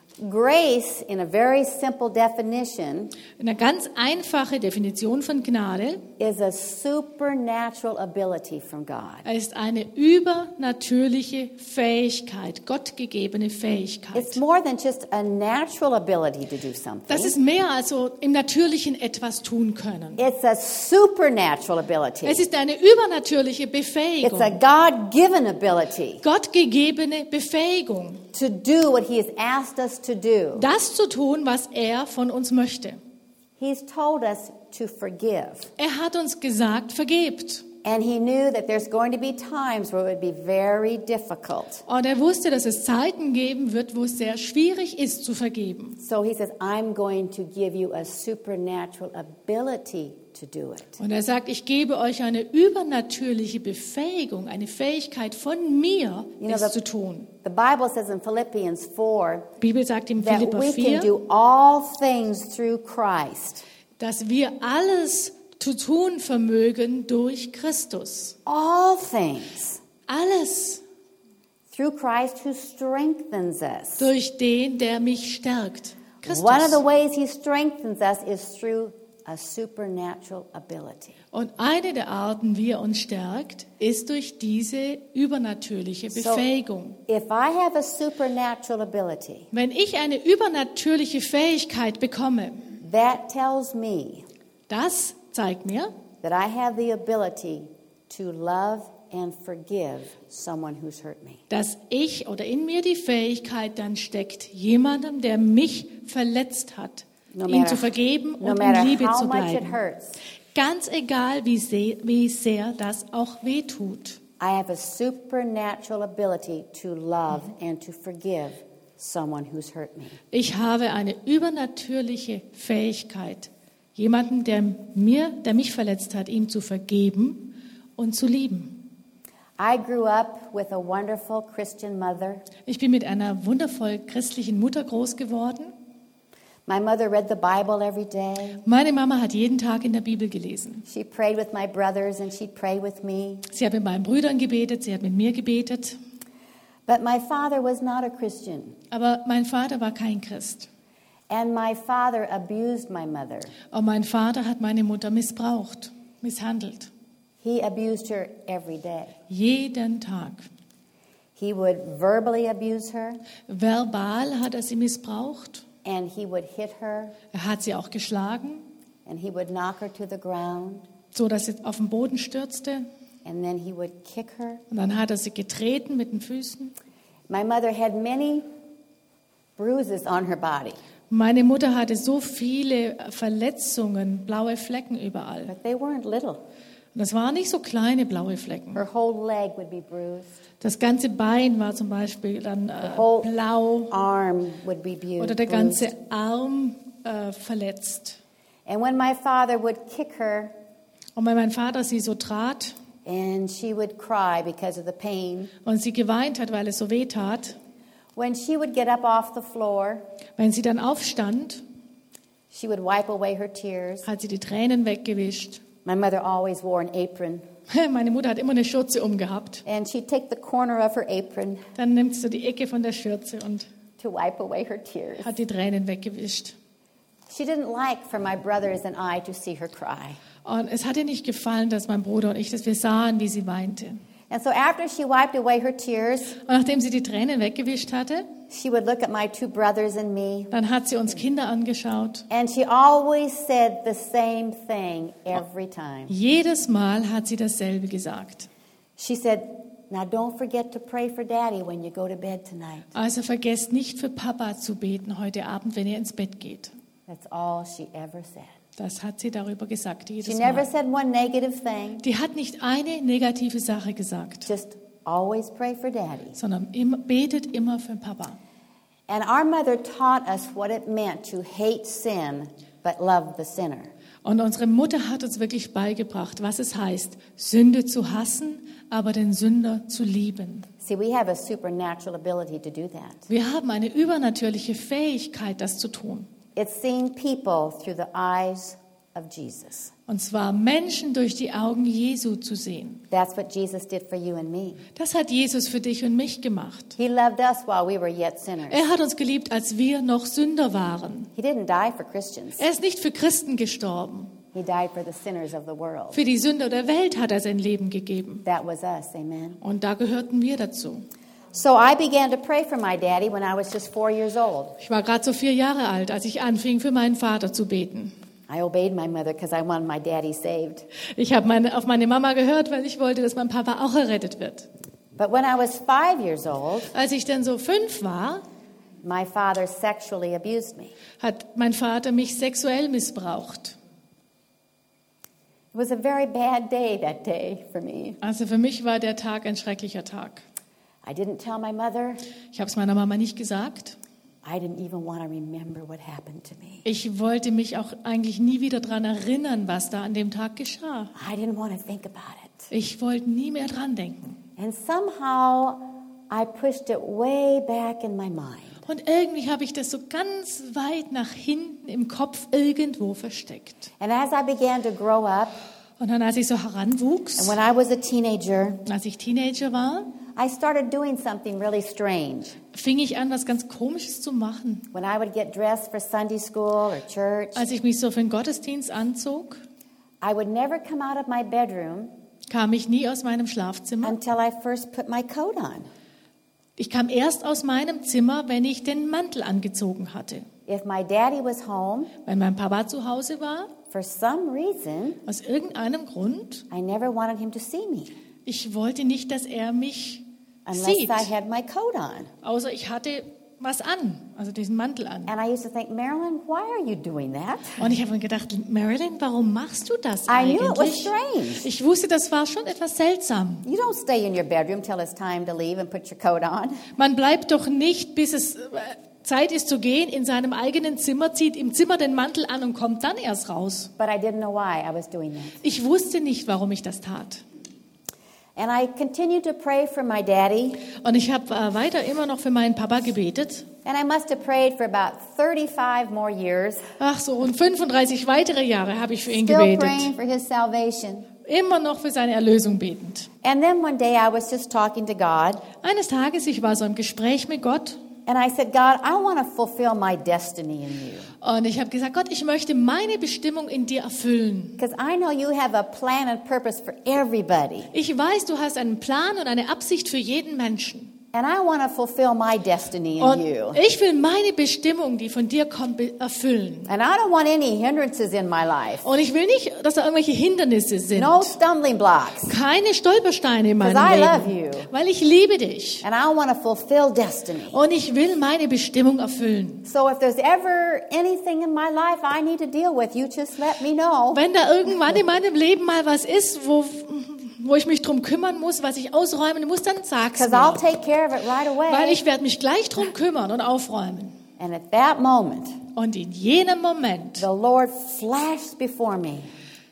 Speaker 1: Grace, in a very simple definition,
Speaker 2: Eine ganz einfache Definition von Gnade
Speaker 1: is a supernatural ability from God.
Speaker 2: ist eine übernatürliche Fähigkeit, gottgegebene
Speaker 1: It's
Speaker 2: Fähigkeit.
Speaker 1: more than just a natural ability to do something.
Speaker 2: Das ist mehr als so im Natürlichen etwas tun können.
Speaker 1: It's a supernatural ability.
Speaker 2: Es ist eine übernatürliche
Speaker 1: It's a
Speaker 2: Befähigung,
Speaker 1: God-given ability
Speaker 2: gottgegebene Befähigung,
Speaker 1: to do what He has asked us to do.
Speaker 2: das zu tun, was er von uns möchte.
Speaker 1: He's told us to forgive.
Speaker 2: Er hat uns gesagt, vergebt.
Speaker 1: And He knew that there's going to be times where it would be very difficult.
Speaker 2: Und er wusste, dass es Zeiten geben wird, wo es sehr schwierig ist zu vergeben.
Speaker 1: So He says, I'm going to give you a supernatural ability to do it.
Speaker 2: Und er sagt, ich gebe euch eine übernatürliche Befähigung, eine Fähigkeit von mir, es zu tun.
Speaker 1: The Bible says in Philippians 4
Speaker 2: Die Bibel sagt in
Speaker 1: that
Speaker 2: Philipper
Speaker 1: we can
Speaker 2: 4,
Speaker 1: do all things through Christ.
Speaker 2: dass wir alles zu tun vermögen durch Christus.
Speaker 1: All things
Speaker 2: Alles
Speaker 1: through Christ who strengthens us.
Speaker 2: durch den, der mich stärkt. Christus.
Speaker 1: One of the ways He strengthens us is through a supernatural ability.
Speaker 2: Und eine der Arten, wie er uns stärkt, ist durch diese übernatürliche Befähigung.
Speaker 1: If I have a supernatural ability,
Speaker 2: Wenn ich eine übernatürliche Fähigkeit bekomme,
Speaker 1: that tells me
Speaker 2: das zeigt mir,
Speaker 1: that I have the ability to love and forgive someone who's hurt me.
Speaker 2: dass ich oder in mir die Fähigkeit dann steckt, jemandem, der mich verletzt hat,
Speaker 1: No
Speaker 2: ihm
Speaker 1: matter-
Speaker 2: zu vergeben
Speaker 1: No
Speaker 2: und in
Speaker 1: matter
Speaker 2: Liebe
Speaker 1: how
Speaker 2: zu
Speaker 1: much it
Speaker 2: bleiben.
Speaker 1: hurts.
Speaker 2: Ganz egal, wie sehr das auch wehtut.
Speaker 1: I have a supernatural ability to love and to forgive someone who's hurt me.
Speaker 2: Ich habe eine übernatürliche Fähigkeit, jemanden, der mich verletzt hat, ihm zu vergeben und zu lieben.
Speaker 1: I grew up with a wonderful Christian mother.
Speaker 2: Ich bin mit einer wundervoll christlichen Mutter groß geworden.
Speaker 1: My mother read the Bible every day.
Speaker 2: Meine Mama hat jeden Tag in der Bibel gelesen.
Speaker 1: She prayed with my brothers and she'd pray with me.
Speaker 2: Sie hat mit meinen Brüdern gebetet, sie hat mit mir gebetet.
Speaker 1: But my father was not a Christian.
Speaker 2: Aber mein Vater war kein Christ.
Speaker 1: And my father abused my mother.
Speaker 2: Und mein Vater hat meine Mutter missbraucht, misshandelt.
Speaker 1: He abused her every day.
Speaker 2: Jeden Tag.
Speaker 1: He would verbally abuse her
Speaker 2: Verbal hat er sie missbraucht.
Speaker 1: and he would hit her
Speaker 2: Er hat sie auch geschlagen,
Speaker 1: and he would knock her to the ground
Speaker 2: so dass sie auf den Boden stürzte.
Speaker 1: and then he would kick her.
Speaker 2: Und dann hat er sie getreten mit den Füßen.
Speaker 1: My mother had many bruises on her body,
Speaker 2: Meine Mutter hatte so viele Verletzungen, blaue Flecken überall.
Speaker 1: but they weren't little.
Speaker 2: Und das waren nicht so kleine blaue Flecken.
Speaker 1: Her whole leg would be bruised.
Speaker 2: Das ganze Bein war zum Beispiel dann
Speaker 1: whole
Speaker 2: blau
Speaker 1: Arm would be
Speaker 2: oder der ganze
Speaker 1: bruised.
Speaker 2: Arm verletzt.
Speaker 1: And when my father would kick her
Speaker 2: Und wenn mein Vater sie so trat
Speaker 1: and she would cry because of the pain,
Speaker 2: und sie geweint hat, weil es so weh tat,
Speaker 1: when she would get up off the floor,
Speaker 2: wenn sie dann aufstand,
Speaker 1: she would wipe away her tears.
Speaker 2: hat sie die Tränen weggewischt.
Speaker 1: My mother always wore an apron,
Speaker 2: Meine Mutter hat immer eine Schürze umgehabt.
Speaker 1: and she'd take the corner of her apron
Speaker 2: Dann nimmt sie so die Ecke von der Schürze und
Speaker 1: to wipe away her tears.
Speaker 2: hat die Tränen weggewischt.
Speaker 1: She didn't like for my brothers and I to see her cry.
Speaker 2: Und es hat ihr nicht gefallen, dass mein Bruder und ich, dass wir sahen, wie sie weinte.
Speaker 1: And so after she wiped away her tears,
Speaker 2: Und nachdem sie die Tränen weggewischt hatte,
Speaker 1: she would look at my two brothers and me,
Speaker 2: dann hat sie uns Kinder angeschaut.
Speaker 1: and she always said the same thing every time.
Speaker 2: Jedes Mal hat sie dasselbe gesagt.
Speaker 1: She said, "Now don't forget to pray for Daddy when you go to bed tonight."
Speaker 2: Also vergesst nicht für Papa zu beten heute Abend, wenn ihr ins Bett geht.
Speaker 1: That's all she ever said.
Speaker 2: Das hat sie darüber gesagt,
Speaker 1: She
Speaker 2: jedes
Speaker 1: never
Speaker 2: Mal.
Speaker 1: said one negative thing,
Speaker 2: Die hat nicht eine negative Sache gesagt,
Speaker 1: just always pray for Daddy.
Speaker 2: sondern betet immer für Papa.
Speaker 1: And our mother taught us what it meant to hate sin but love the sinner.
Speaker 2: Und unsere Mutter hat uns wirklich beigebracht, was es heißt, Sünde zu hassen, aber den Sünder zu lieben.
Speaker 1: See, we have a supernatural ability to do that.
Speaker 2: Wir haben eine übernatürliche Fähigkeit, das zu tun.
Speaker 1: It's seeing people through the eyes of Jesus.
Speaker 2: Und zwar Menschen durch die Augen Jesu zu sehen.
Speaker 1: That's what Jesus did for you and me.
Speaker 2: Das hat Jesus für dich und mich gemacht.
Speaker 1: He loved us while we were yet sinners.
Speaker 2: Er hat uns geliebt, als wir noch Sünder waren.
Speaker 1: He didn't die for Christians.
Speaker 2: Er ist nicht für Christen gestorben.
Speaker 1: He died for the sinners of the world.
Speaker 2: Für die Sünder der Welt hat er sein Leben gegeben.
Speaker 1: That was us, amen.
Speaker 2: Und da gehörten wir dazu.
Speaker 1: So I began to pray for my daddy when I was just 4 years old.
Speaker 2: Ich war gerade so 4 Jahre alt, als ich anfing, für meinen Vater zu beten.
Speaker 1: I obeyed my mother because I wanted my daddy saved.
Speaker 2: Ich habe auf meine Mama gehört, weil ich wollte, dass mein Papa auch errettet wird.
Speaker 1: But when I was 5 years old,
Speaker 2: Als ich dann so 5 war,
Speaker 1: my father sexually abused me.
Speaker 2: hat mein Vater mich sexuell missbraucht.
Speaker 1: It was a very bad day that day for me.
Speaker 2: Also für mich war der Tag ein schrecklicher Tag.
Speaker 1: I didn't tell my mother.
Speaker 2: Ich habe es meiner Mama nicht gesagt.
Speaker 1: I didn't even want to remember what happened to me.
Speaker 2: Ich wollte mich auch eigentlich nie wieder daran erinnern, was da an dem Tag geschah.
Speaker 1: I didn't want to think about it.
Speaker 2: Ich wollte nie mehr dran denken.
Speaker 1: And somehow I pushed it way back in my mind.
Speaker 2: Und irgendwie habe ich das so ganz weit nach hinten im Kopf irgendwo versteckt.
Speaker 1: And as I began to grow up,
Speaker 2: Und dann, als ich so
Speaker 1: and
Speaker 2: heranwuchs,
Speaker 1: when I was a teenager,
Speaker 2: als ich Teenager war,
Speaker 1: I started doing something really strange.
Speaker 2: fing ich an, was ganz Komisches zu machen.
Speaker 1: When I would get dressed for Sunday school or church,
Speaker 2: Als ich mich so für den Gottesdienst anzog,
Speaker 1: I would never come out of my bedroom
Speaker 2: kam ich nie aus meinem Schlafzimmer.
Speaker 1: until I first put my coat on.
Speaker 2: Ich kam erst aus meinem Zimmer, wenn ich den Mantel angezogen hatte.
Speaker 1: If my daddy was home,
Speaker 2: Wenn mein Papa zu Hause war,
Speaker 1: for some reason,
Speaker 2: aus irgendeinem Grund,
Speaker 1: I never wanted him to see me
Speaker 2: ich wollte nicht, dass er mich
Speaker 1: unless
Speaker 2: sieht.
Speaker 1: I had my coat on.
Speaker 2: Außer ich hatte was an, also diesen Mantel an.
Speaker 1: And I used to think, Marilyn, why are you doing that?
Speaker 2: Und ich habe mir gedacht, Marilyn, warum machst du das
Speaker 1: I knew it was
Speaker 2: eigentlich?
Speaker 1: strange.
Speaker 2: Ich wusste, das war schon etwas seltsam.
Speaker 1: You don't stay in your bedroom till it's time to leave and put your coat on.
Speaker 2: Man bleibt doch nicht, bis es Zeit ist zu gehen, in seinem eigenen Zimmer, zieht im Zimmer den Mantel an und kommt dann erst raus.
Speaker 1: But I didn't know why I was doing that.
Speaker 2: Ich wusste nicht, warum ich das tat.
Speaker 1: And I continued to pray for my daddy.
Speaker 2: Und ich habe weiter immer noch für meinen Papa gebetet.
Speaker 1: And I must have prayed for about 35 more years.
Speaker 2: Ach so, und 35 weitere Jahre habe ich für ihn
Speaker 1: Still
Speaker 2: gebetet.
Speaker 1: praying for his salvation.
Speaker 2: Immer noch für seine Erlösung betend.
Speaker 1: And then one day I was just talking to God.
Speaker 2: Eines Tages, ich war so im Gespräch mit Gott.
Speaker 1: And I said, God, I want to fulfill my destiny in you.
Speaker 2: Und ich habe gesagt, Gott, ich möchte meine Bestimmung in dir erfüllen.
Speaker 1: Because I know you have a plan and purpose for everybody.
Speaker 2: Ich weiß, du hast einen Plan und eine Absicht für jeden Menschen.
Speaker 1: And I want to fulfill my destiny in
Speaker 2: Und
Speaker 1: you.
Speaker 2: ich will meine Bestimmung, die von dir kommt, erfüllen.
Speaker 1: And I don't want any hindrances in my life.
Speaker 2: Und ich will nicht, dass da irgendwelche Hindernisse sind.
Speaker 1: No stumbling blocks.
Speaker 2: Keine Stolpersteine in meinem
Speaker 1: 'Cause I love
Speaker 2: Leben.
Speaker 1: you.
Speaker 2: Weil ich liebe dich.
Speaker 1: And I want to fulfill destiny.
Speaker 2: Und ich will meine Bestimmung erfüllen.
Speaker 1: So if there's ever anything in my life I need to deal with, you just let me know.
Speaker 2: Wenn da irgendwann in meinem Leben mal was ist, wo ich mich drum kümmern muss, was ich ausräumen muss, dann sag's
Speaker 1: Because I'll
Speaker 2: mir.
Speaker 1: take care of it right
Speaker 2: Weil
Speaker 1: away.
Speaker 2: ich werde mich gleich drum kümmern und aufräumen.
Speaker 1: And at that moment,
Speaker 2: Und in jenem Moment,
Speaker 1: the Lord flashed before me.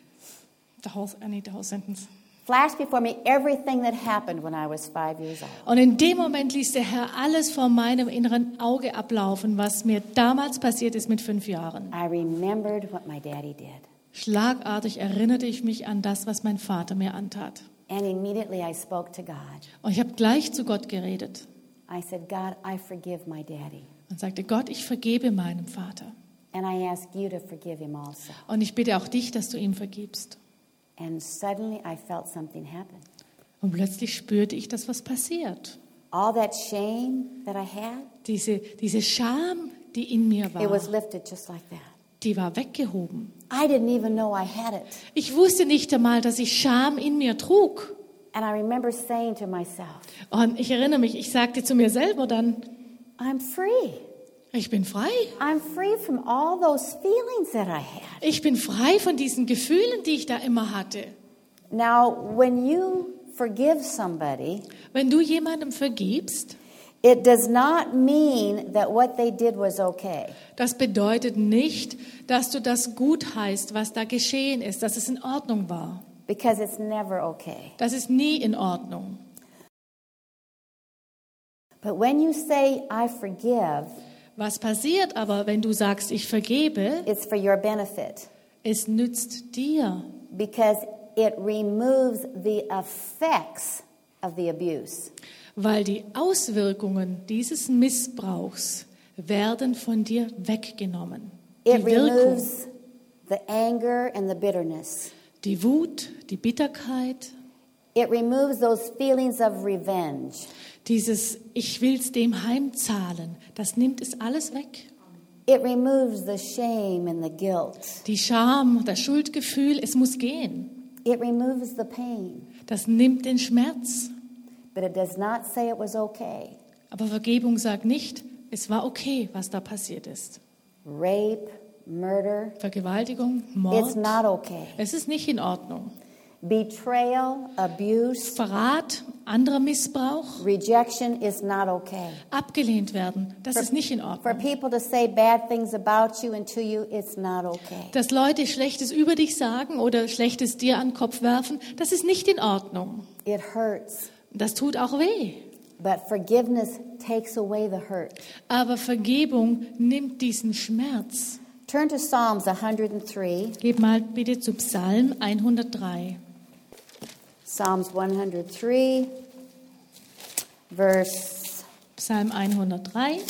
Speaker 2: I need the whole sentence.
Speaker 1: Flashed before me everything that happened when I was 5 years old.
Speaker 2: Und in dem Moment ließ der Herr alles vor meinem inneren Auge ablaufen, was mir damals passiert ist mit 5 Jahren.
Speaker 1: I remembered what my daddy did.
Speaker 2: Schlagartig erinnerte ich mich an das, was mein Vater mir antat.
Speaker 1: And immediately I spoke to God.
Speaker 2: Und ich habe gleich zu Gott geredet
Speaker 1: I said, God, I forgive my daddy.
Speaker 2: und sagte, Gott, ich vergebe meinem Vater.
Speaker 1: And I ask you to forgive him also.
Speaker 2: Und ich bitte auch dich, dass du ihm vergibst.
Speaker 1: And suddenly I felt something happen.
Speaker 2: Und plötzlich spürte ich, dass was passiert.
Speaker 1: All that shame that I had,
Speaker 2: Diese Scham, die in mir
Speaker 1: it
Speaker 2: war,
Speaker 1: was lifted just like that.
Speaker 2: die war weggehoben.
Speaker 1: I didn't even know I had it.
Speaker 2: Ich wusste nicht einmal, dass ich Scham in mir trug.
Speaker 1: And I remember saying to myself,
Speaker 2: Und ich erinnere mich, ich sagte zu mir selber dann,
Speaker 1: I'm free.
Speaker 2: ich bin frei.
Speaker 1: I'm free from all those feelings that I had.
Speaker 2: Ich bin frei von diesen Gefühlen, die ich da immer hatte.
Speaker 1: Now, when you forgive somebody,
Speaker 2: Wenn du jemandem vergibst,
Speaker 1: it does not mean that what they did was okay.
Speaker 2: das bedeutet nicht, dass du das gut heißt, was da geschehen ist, dass es in Ordnung war.
Speaker 1: Because it's never okay.
Speaker 2: Das ist nie in Ordnung.
Speaker 1: But when you say, I forgive,
Speaker 2: Was passiert aber, wenn du sagst, ich vergebe?
Speaker 1: it's for your benefit.
Speaker 2: Es nützt dir,
Speaker 1: Because it removes the effects of the abuse.
Speaker 2: weil die Auswirkungen dieses Missbrauchs werden von dir weggenommen.
Speaker 1: It
Speaker 2: Die Wirkung,
Speaker 1: removes the anger and the bitterness.
Speaker 2: die Wut, die Bitterkeit,
Speaker 1: It removes those feelings of revenge.
Speaker 2: dieses Ich will's dem heimzahlen, das nimmt es alles weg.
Speaker 1: It removes the shame and the guilt.
Speaker 2: Die Scham, das Schuldgefühl, es muss gehen.
Speaker 1: It removes the pain.
Speaker 2: Das nimmt den Schmerz.
Speaker 1: But it does not say it was okay.
Speaker 2: Aber Vergebung sagt nicht, es war okay, was da passiert ist.
Speaker 1: Rape, murder,
Speaker 2: Vergewaltigung,
Speaker 1: it's
Speaker 2: Mord,
Speaker 1: not okay.
Speaker 2: es ist nicht in Ordnung.
Speaker 1: Betrayal, abuse,
Speaker 2: Verrat, anderer Missbrauch,
Speaker 1: rejection is not okay.
Speaker 2: abgelehnt werden, das ist nicht in
Speaker 1: For
Speaker 2: Ordnung.
Speaker 1: people to say bad things about you and to you, it's not okay.
Speaker 2: Dass Leute Schlechtes über dich sagen oder Schlechtes dir an den Kopf werfen, das ist nicht in Ordnung.
Speaker 1: It hurts.
Speaker 2: Das tut auch weh.
Speaker 1: But forgiveness takes away the hurt.
Speaker 2: Aber Vergebung nimmt diesen Schmerz.
Speaker 1: Turn to Psalms 103.
Speaker 2: Gib mal bitte zu Psalm 103.
Speaker 1: Psalms 103, verse
Speaker 2: Psalm 103,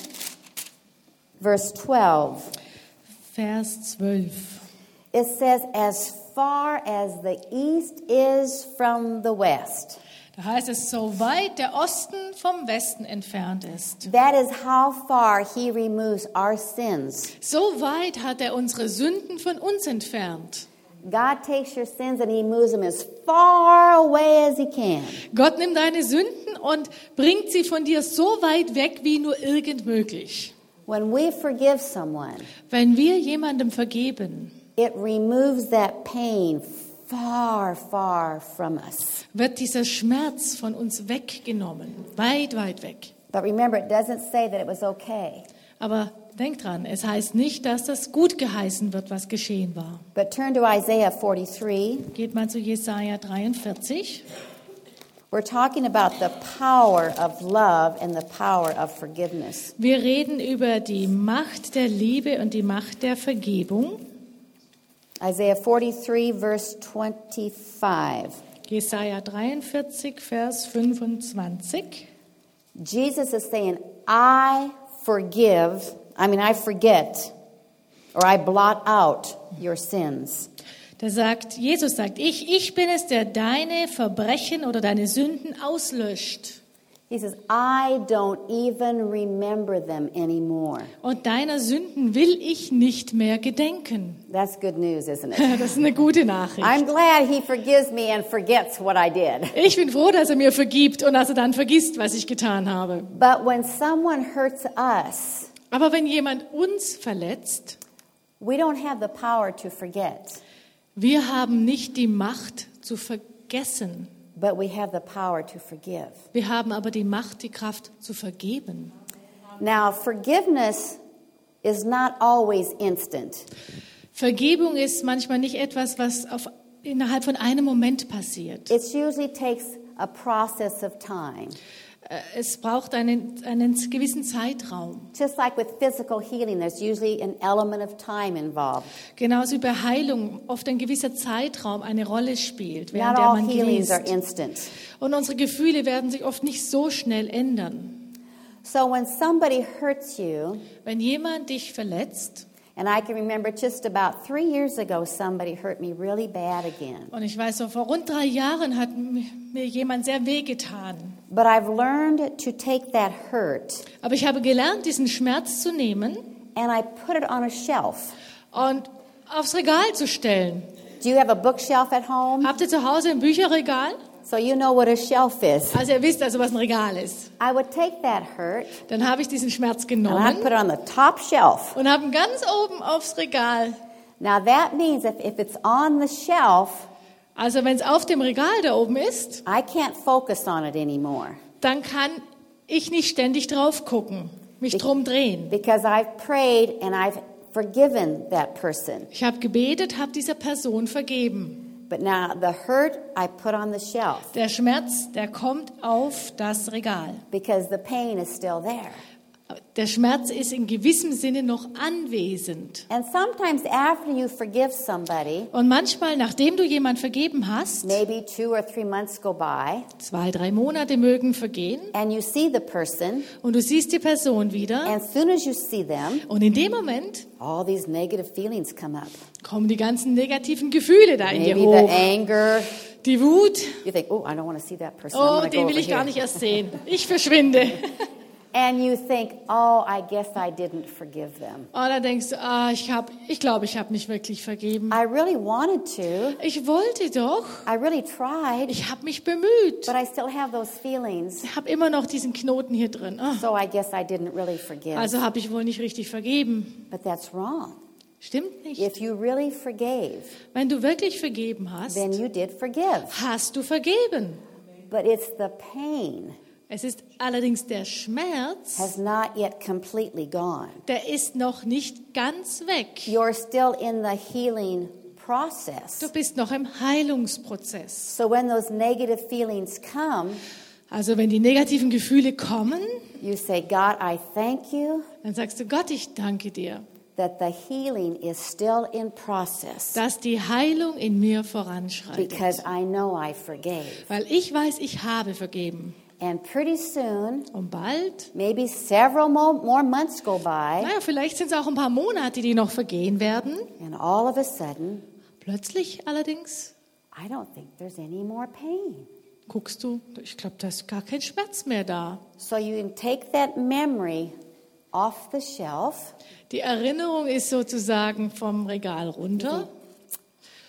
Speaker 1: 12.
Speaker 2: Vers 12.
Speaker 1: It says, as far as the east is from the west.
Speaker 2: Da heißt es, so weit der Osten vom Westen entfernt ist.
Speaker 1: That is how far he removes our sins.
Speaker 2: So weit hat er unsere Sünden von uns entfernt.
Speaker 1: God takes your sins and he moves them as far away as he can.
Speaker 2: Gott nimmt deine Sünden und bringt sie von dir so weit weg, wie nur irgend möglich.
Speaker 1: When we forgive someone,
Speaker 2: Wenn wir jemandem vergeben,
Speaker 1: it removes that pain far, far from us.
Speaker 2: wird dieser Schmerz von uns weggenommen, weit, weit weg.
Speaker 1: But remember, it doesn't say that it was okay.
Speaker 2: Aber denk dran, es heißt nicht, dass das gut geheißen wird, was geschehen war.
Speaker 1: But turn to Isaiah 43.
Speaker 2: Geht mal zu Jesaja 43.
Speaker 1: We're talking about the power of love and the power of forgiveness.
Speaker 2: Wir reden über die Macht der Liebe und die Macht der Vergebung.
Speaker 1: Isaiah 43, verse 25.
Speaker 2: Jesaja 43, Vers 25.
Speaker 1: Jesus is saying, I forget, or I blot out your sins.
Speaker 2: Jesus sagt, ich bin es, der deine Verbrechen oder deine Sünden auslöscht.
Speaker 1: He says, I don't even remember them anymore.
Speaker 2: Und deiner Sünden will ich nicht mehr gedenken.
Speaker 1: That's good news, isn't it?
Speaker 2: Das ist eine gute Nachricht.
Speaker 1: I'm glad he forgives me and forgets what I did.
Speaker 2: Ich bin froh, dass er mir vergibt und dass er dann vergisst, was ich getan habe.
Speaker 1: But when someone hurts us,
Speaker 2: Aber wenn jemand uns verletzt,
Speaker 1: we don't have the power to forget,
Speaker 2: wir haben nicht die Macht zu vergessen.
Speaker 1: but we have the power to forgive.
Speaker 2: Wir haben aber die Macht, die Kraft zu vergeben.
Speaker 1: Now, forgiveness is not always instant.
Speaker 2: Vergebung ist manchmal nicht etwas, was innerhalb von einem Moment passiert.
Speaker 1: It usually takes a process of time.
Speaker 2: Es braucht einen gewissen Zeitraum.
Speaker 1: Just like with physical healing, there's usually an element of time involved.
Speaker 2: Genauso wie bei Heilung oft ein gewisser Zeitraum eine Rolle spielt,
Speaker 1: Not
Speaker 2: während der
Speaker 1: all
Speaker 2: man
Speaker 1: healings are
Speaker 2: genießt.
Speaker 1: instant.
Speaker 2: Und unsere Gefühle werden sich oft nicht so schnell ändern.
Speaker 1: So when somebody hurts you,
Speaker 2: Wenn jemand dich verletzt,
Speaker 1: and I can remember just about 3 years ago, somebody hurt me really bad again.
Speaker 2: und ich weiß, so vor rund 3 Jahren hat mir jemand sehr wehgetan.
Speaker 1: But I've learned to take that hurt
Speaker 2: Aber ich habe gelernt, diesen Schmerz zu nehmen
Speaker 1: and I put it on a shelf.
Speaker 2: und aufs Regal zu stellen.
Speaker 1: Do you have a bookshelf at home?
Speaker 2: Habt ihr zu Hause ein Bücherregal?
Speaker 1: So you know what a shelf is.
Speaker 2: Also ihr wisst also, was ein Regal ist.
Speaker 1: I would take that hurt
Speaker 2: Dann habe ich diesen Schmerz
Speaker 1: and I'd
Speaker 2: genommen
Speaker 1: put it on the top shelf.
Speaker 2: und habe ihn ganz oben aufs Regal.
Speaker 1: Now that means if it's on the shelf,
Speaker 2: Also wenn es auf dem Regal da oben ist,
Speaker 1: I can't focus on it anymore
Speaker 2: dann kann ich nicht ständig drauf gucken, mich drum drehen.
Speaker 1: because I've prayed and I've forgiven that person.
Speaker 2: Ich habe gebetet, habe dieser Person vergeben.
Speaker 1: But now the hurt I put on the shelf
Speaker 2: Der Schmerz, der kommt auf das Regal.
Speaker 1: because the pain is still there.
Speaker 2: Der Schmerz ist in gewissem Sinne noch anwesend.
Speaker 1: And sometimes after you forgive somebody,
Speaker 2: Und manchmal, nachdem du jemand vergeben hast,
Speaker 1: maybe 2 or 3 months go by,
Speaker 2: 2, 3 Monate mögen vergehen
Speaker 1: and you see the person,
Speaker 2: und du siehst die Person wieder
Speaker 1: and as soon as you see them,
Speaker 2: und in dem Moment
Speaker 1: all these negative feelings come up.
Speaker 2: kommen die ganzen negativen Gefühle da in dir
Speaker 1: Maybe the
Speaker 2: hoch.
Speaker 1: anger.
Speaker 2: Die Wut,
Speaker 1: You think, oh, I don't want to see that person. I'm
Speaker 2: oh,
Speaker 1: going to go
Speaker 2: den
Speaker 1: over
Speaker 2: will ich gar
Speaker 1: here.
Speaker 2: nicht erst sehen. Ich verschwinde.
Speaker 1: And you think, oh, I guess I didn't forgive them.
Speaker 2: Und dann denkst du, ich glaube, ich habe nicht wirklich vergeben.
Speaker 1: I really wanted to.
Speaker 2: Ich wollte doch,
Speaker 1: I really tried,
Speaker 2: ich habe mich bemüht.
Speaker 1: but I still have those feelings.
Speaker 2: Ich habe immer noch diesen Knoten hier drin. Ah,
Speaker 1: So I guess I didn't really forgive.
Speaker 2: also habe ich wohl nicht richtig vergeben.
Speaker 1: But that's wrong.
Speaker 2: Stimmt nicht.
Speaker 1: If you really forgave,
Speaker 2: Wenn du wirklich vergeben hast,
Speaker 1: then you did forgive.
Speaker 2: hast du vergeben.
Speaker 1: But it's the pain
Speaker 2: Es ist allerdings der Schmerz,
Speaker 1: has not yet completely gone.
Speaker 2: der ist noch nicht ganz weg.
Speaker 1: You're still in the healing process.
Speaker 2: Du bist noch im Heilungsprozess.
Speaker 1: So when those negative feelings come,
Speaker 2: Also wenn die negativen Gefühle kommen,
Speaker 1: you say, God, I thank you
Speaker 2: dann sagst du, Gott, ich danke dir,
Speaker 1: that the healing is still in process
Speaker 2: dass die Heilung in mir voranschreitet.
Speaker 1: because I know I forgave.
Speaker 2: Weil ich weiß, ich habe vergeben.
Speaker 1: And pretty soon,
Speaker 2: Und bald,
Speaker 1: maybe several more months go by,
Speaker 2: naja, vielleicht sind es auch ein paar Monate, die noch vergehen werden.
Speaker 1: and all of a sudden,
Speaker 2: Plötzlich allerdings
Speaker 1: I don't think there's any more pain.
Speaker 2: guckst du, ich glaube, da ist gar kein Schmerz mehr da.
Speaker 1: So you can take that memory off the shelf
Speaker 2: Die Erinnerung ist sozusagen vom Regal runter.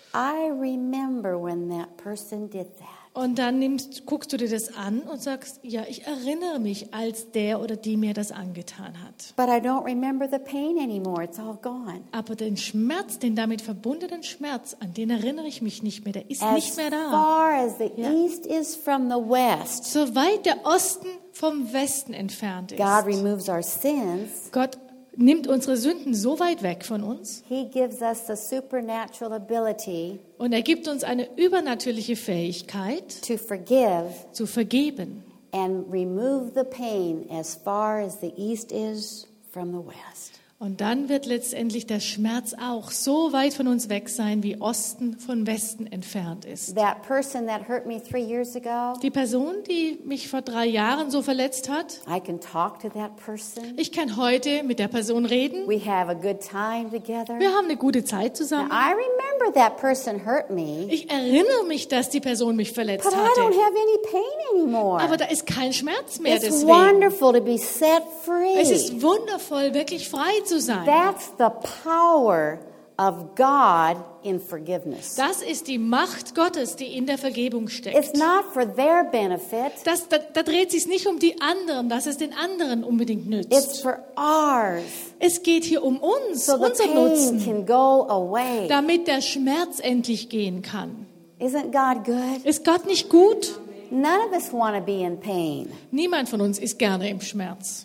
Speaker 1: I remember when that person did that.
Speaker 2: Und dann guckst du dir das an und sagst, ja, ich erinnere mich, als der oder die mir das angetan hat.
Speaker 1: But I don't remember the pain anymore. It's all gone.
Speaker 2: Aber den Schmerz, den damit verbundenen Schmerz, an den erinnere ich mich nicht mehr. Der ist nicht
Speaker 1: As
Speaker 2: mehr da.
Speaker 1: far as the
Speaker 2: Ja.
Speaker 1: east is from the west,
Speaker 2: So weit der Osten vom Westen entfernt ist.
Speaker 1: God removes our sins.
Speaker 2: Gott nimmt unsere Sünden so weit weg von uns
Speaker 1: He gives us the supernatural ability
Speaker 2: und er gibt uns eine übernatürliche Fähigkeit
Speaker 1: to forgive
Speaker 2: zu vergeben.
Speaker 1: and remove the pain as far as the east is from the west.
Speaker 2: Und dann wird letztendlich der Schmerz auch so weit von uns weg sein, wie Osten von Westen entfernt ist.
Speaker 1: That person that hurt me 3 years ago,
Speaker 2: Die Person, die mich vor 3 Jahren so verletzt hat,
Speaker 1: I can talk to that person.
Speaker 2: ich kann heute mit der Person reden.
Speaker 1: We have a good time together.
Speaker 2: Wir haben eine gute Zeit
Speaker 1: Now,
Speaker 2: zusammen.
Speaker 1: I remember that person hurt me,
Speaker 2: Ich erinnere mich, dass die Person mich verletzt
Speaker 1: but I don't
Speaker 2: hatte.
Speaker 1: have any pain anymore.
Speaker 2: Aber da ist kein Schmerz mehr
Speaker 1: It's
Speaker 2: deswegen.
Speaker 1: wonderful to be set free.
Speaker 2: Es ist wundervoll, wirklich frei zu sein.
Speaker 1: That's the power of God in forgiveness.
Speaker 2: Das ist die Macht Gottes, die in der Vergebung
Speaker 1: It's
Speaker 2: steckt.
Speaker 1: not for their benefit.
Speaker 2: Da dreht es sich nicht um die anderen, dass es den anderen unbedingt
Speaker 1: It's
Speaker 2: nützt.
Speaker 1: for ours.
Speaker 2: Es geht hier um uns,
Speaker 1: So the
Speaker 2: unser
Speaker 1: pain
Speaker 2: Nutzen,
Speaker 1: can go away.
Speaker 2: damit der Schmerz endlich gehen kann.
Speaker 1: Isn't God good?
Speaker 2: Ist Gott nicht gut?
Speaker 1: None of us want to be in pain.
Speaker 2: Niemand von uns ist gerne im Schmerz.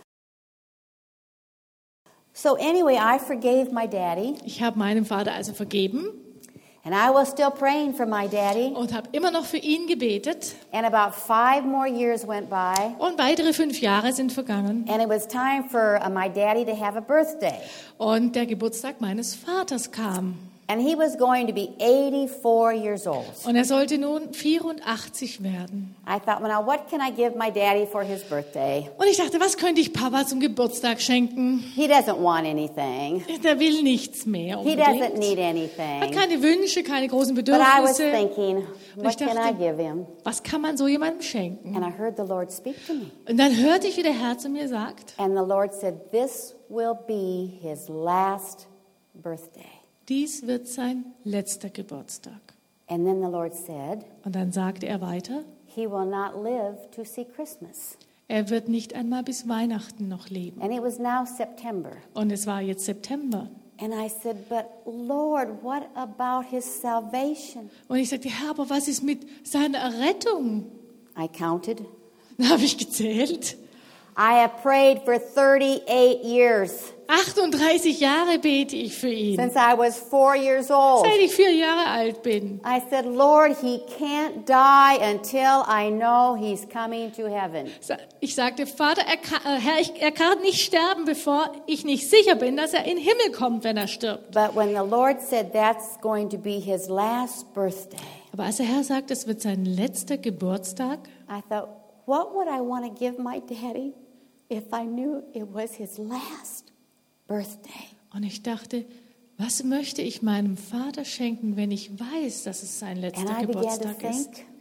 Speaker 1: So anyway, I forgave my daddy,
Speaker 2: Ich habe meinem Vater also vergeben
Speaker 1: and I was still praying for my daddy.
Speaker 2: und habe immer noch für ihn gebetet.
Speaker 1: And about 5 more years went by,
Speaker 2: Und weitere 5 Jahre sind vergangen.
Speaker 1: and it was time for my daddy to have a birthday.
Speaker 2: Und der Geburtstag meines Vaters kam.
Speaker 1: And he was going to be 84 years old.
Speaker 2: Und er sollte nun 84 werden.
Speaker 1: I thought, well, now what can I give my daddy for his birthday?
Speaker 2: Und ich dachte, was könnte ich Papa zum Geburtstag schenken?
Speaker 1: He doesn't want anything.
Speaker 2: Der will nichts mehr
Speaker 1: He doesn't
Speaker 2: unbedingt.
Speaker 1: need
Speaker 2: Hat
Speaker 1: anything.
Speaker 2: keine Wünsche, keine großen
Speaker 1: But I was
Speaker 2: Bedürfnisse.
Speaker 1: thinking,
Speaker 2: Und
Speaker 1: what
Speaker 2: ich
Speaker 1: can I
Speaker 2: dachte,
Speaker 1: give him?
Speaker 2: was kann man so jemandem schenken?
Speaker 1: And I heard the Lord speak to me.
Speaker 2: Und dann hörte ich, wie der Herr zu mir sagt,
Speaker 1: And the Lord said, this will be his last birthday.
Speaker 2: dies wird sein letzter Geburtstag.
Speaker 1: And then the Lord said,
Speaker 2: Und dann sagte er weiter,
Speaker 1: he will not live to see Christmas.
Speaker 2: er wird nicht einmal bis Weihnachten noch leben.
Speaker 1: And it was now September.
Speaker 2: Und es war jetzt September.
Speaker 1: And I said, but Lord, what about his salvation?
Speaker 2: Und ich sagte, Herr, aber was ist mit seiner Errettung?
Speaker 1: I counted.
Speaker 2: Dann habe ich gezählt.
Speaker 1: I have prayed for 38 years
Speaker 2: 38 Jahre bete ich für ihn,
Speaker 1: since I was 4 years old.
Speaker 2: seit ich 4 Jahre alt bin.
Speaker 1: I said, Lord, he can't die until I know he's coming to heaven.
Speaker 2: Ich sagte, Vater, Herr, er kann nicht sterben, bevor ich nicht sicher bin, dass er in den Himmel kommt, wenn er stirbt.
Speaker 1: But when the Lord said that's going to be his last birthday,
Speaker 2: Aber als der Herr sagt, es wird sein letzter Geburtstag,
Speaker 1: I thought, what would I want to give my daddy if I knew it was his last birthday?
Speaker 2: und ich dachte, was möchte ich meinem Vater schenken, wenn ich weiß, dass es sein
Speaker 1: And
Speaker 2: letzter
Speaker 1: I began to
Speaker 2: Geburtstag ist?
Speaker 1: think,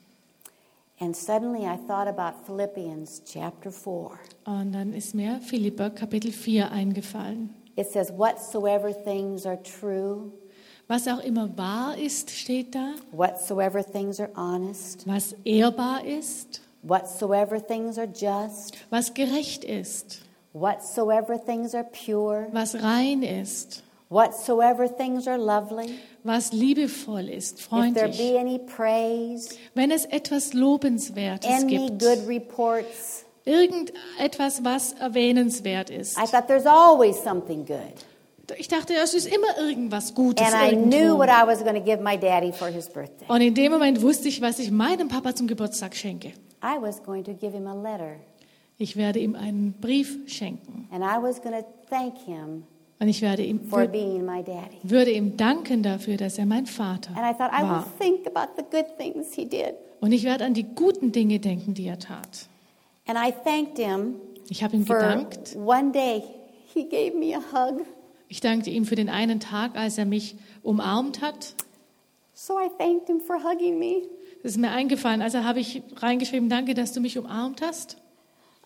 Speaker 1: and suddenly I thought about Philippians chapter 4.
Speaker 2: Und dann ist mir Philipper Kapitel 4 eingefallen.
Speaker 1: It says, whatsoever things are true,
Speaker 2: Was auch immer wahr ist, steht da.
Speaker 1: whatsoever things are honest,
Speaker 2: Was ehrbar ist,
Speaker 1: whatsoever things are just,
Speaker 2: was gerecht ist,
Speaker 1: whatsoever things are pure,
Speaker 2: was rein ist,
Speaker 1: whatsoever things are lovely,
Speaker 2: was liebevoll ist,
Speaker 1: if there
Speaker 2: freundlich.
Speaker 1: be any praise,
Speaker 2: Wenn es etwas Lobenswertes
Speaker 1: any
Speaker 2: gibt,
Speaker 1: good reports.
Speaker 2: irgendetwas, was erwähnenswert ist.
Speaker 1: I thought there's always something good.
Speaker 2: Ich dachte, es ist immer irgendwas Gutes
Speaker 1: And I knew
Speaker 2: irgendwo.
Speaker 1: what I was going to give my daddy for his birthday.
Speaker 2: Und in dem Moment wusste ich, was ich meinem Papa zum Geburtstag schenke.
Speaker 1: I was going to give him a letter,
Speaker 2: Ich werde ihm einen Brief schenken.
Speaker 1: and I was going to thank him
Speaker 2: Und ich werde ihm,
Speaker 1: for being my daddy.
Speaker 2: würde ihm danken dafür, dass er mein Vater
Speaker 1: And I thought, I will
Speaker 2: war.
Speaker 1: think about the good things he did.
Speaker 2: Und ich werde an die guten Dinge denken, die er tat.
Speaker 1: And I thanked him
Speaker 2: Ich habe ihm
Speaker 1: for
Speaker 2: gedankt.
Speaker 1: one day he gave me a hug.
Speaker 2: Ich dankte ihm für den einen Tag, als er mich umarmt hat.
Speaker 1: So I thanked him for hugging me.
Speaker 2: Das ist mir eingefallen. Also habe ich reingeschrieben, danke, dass du mich umarmt hast.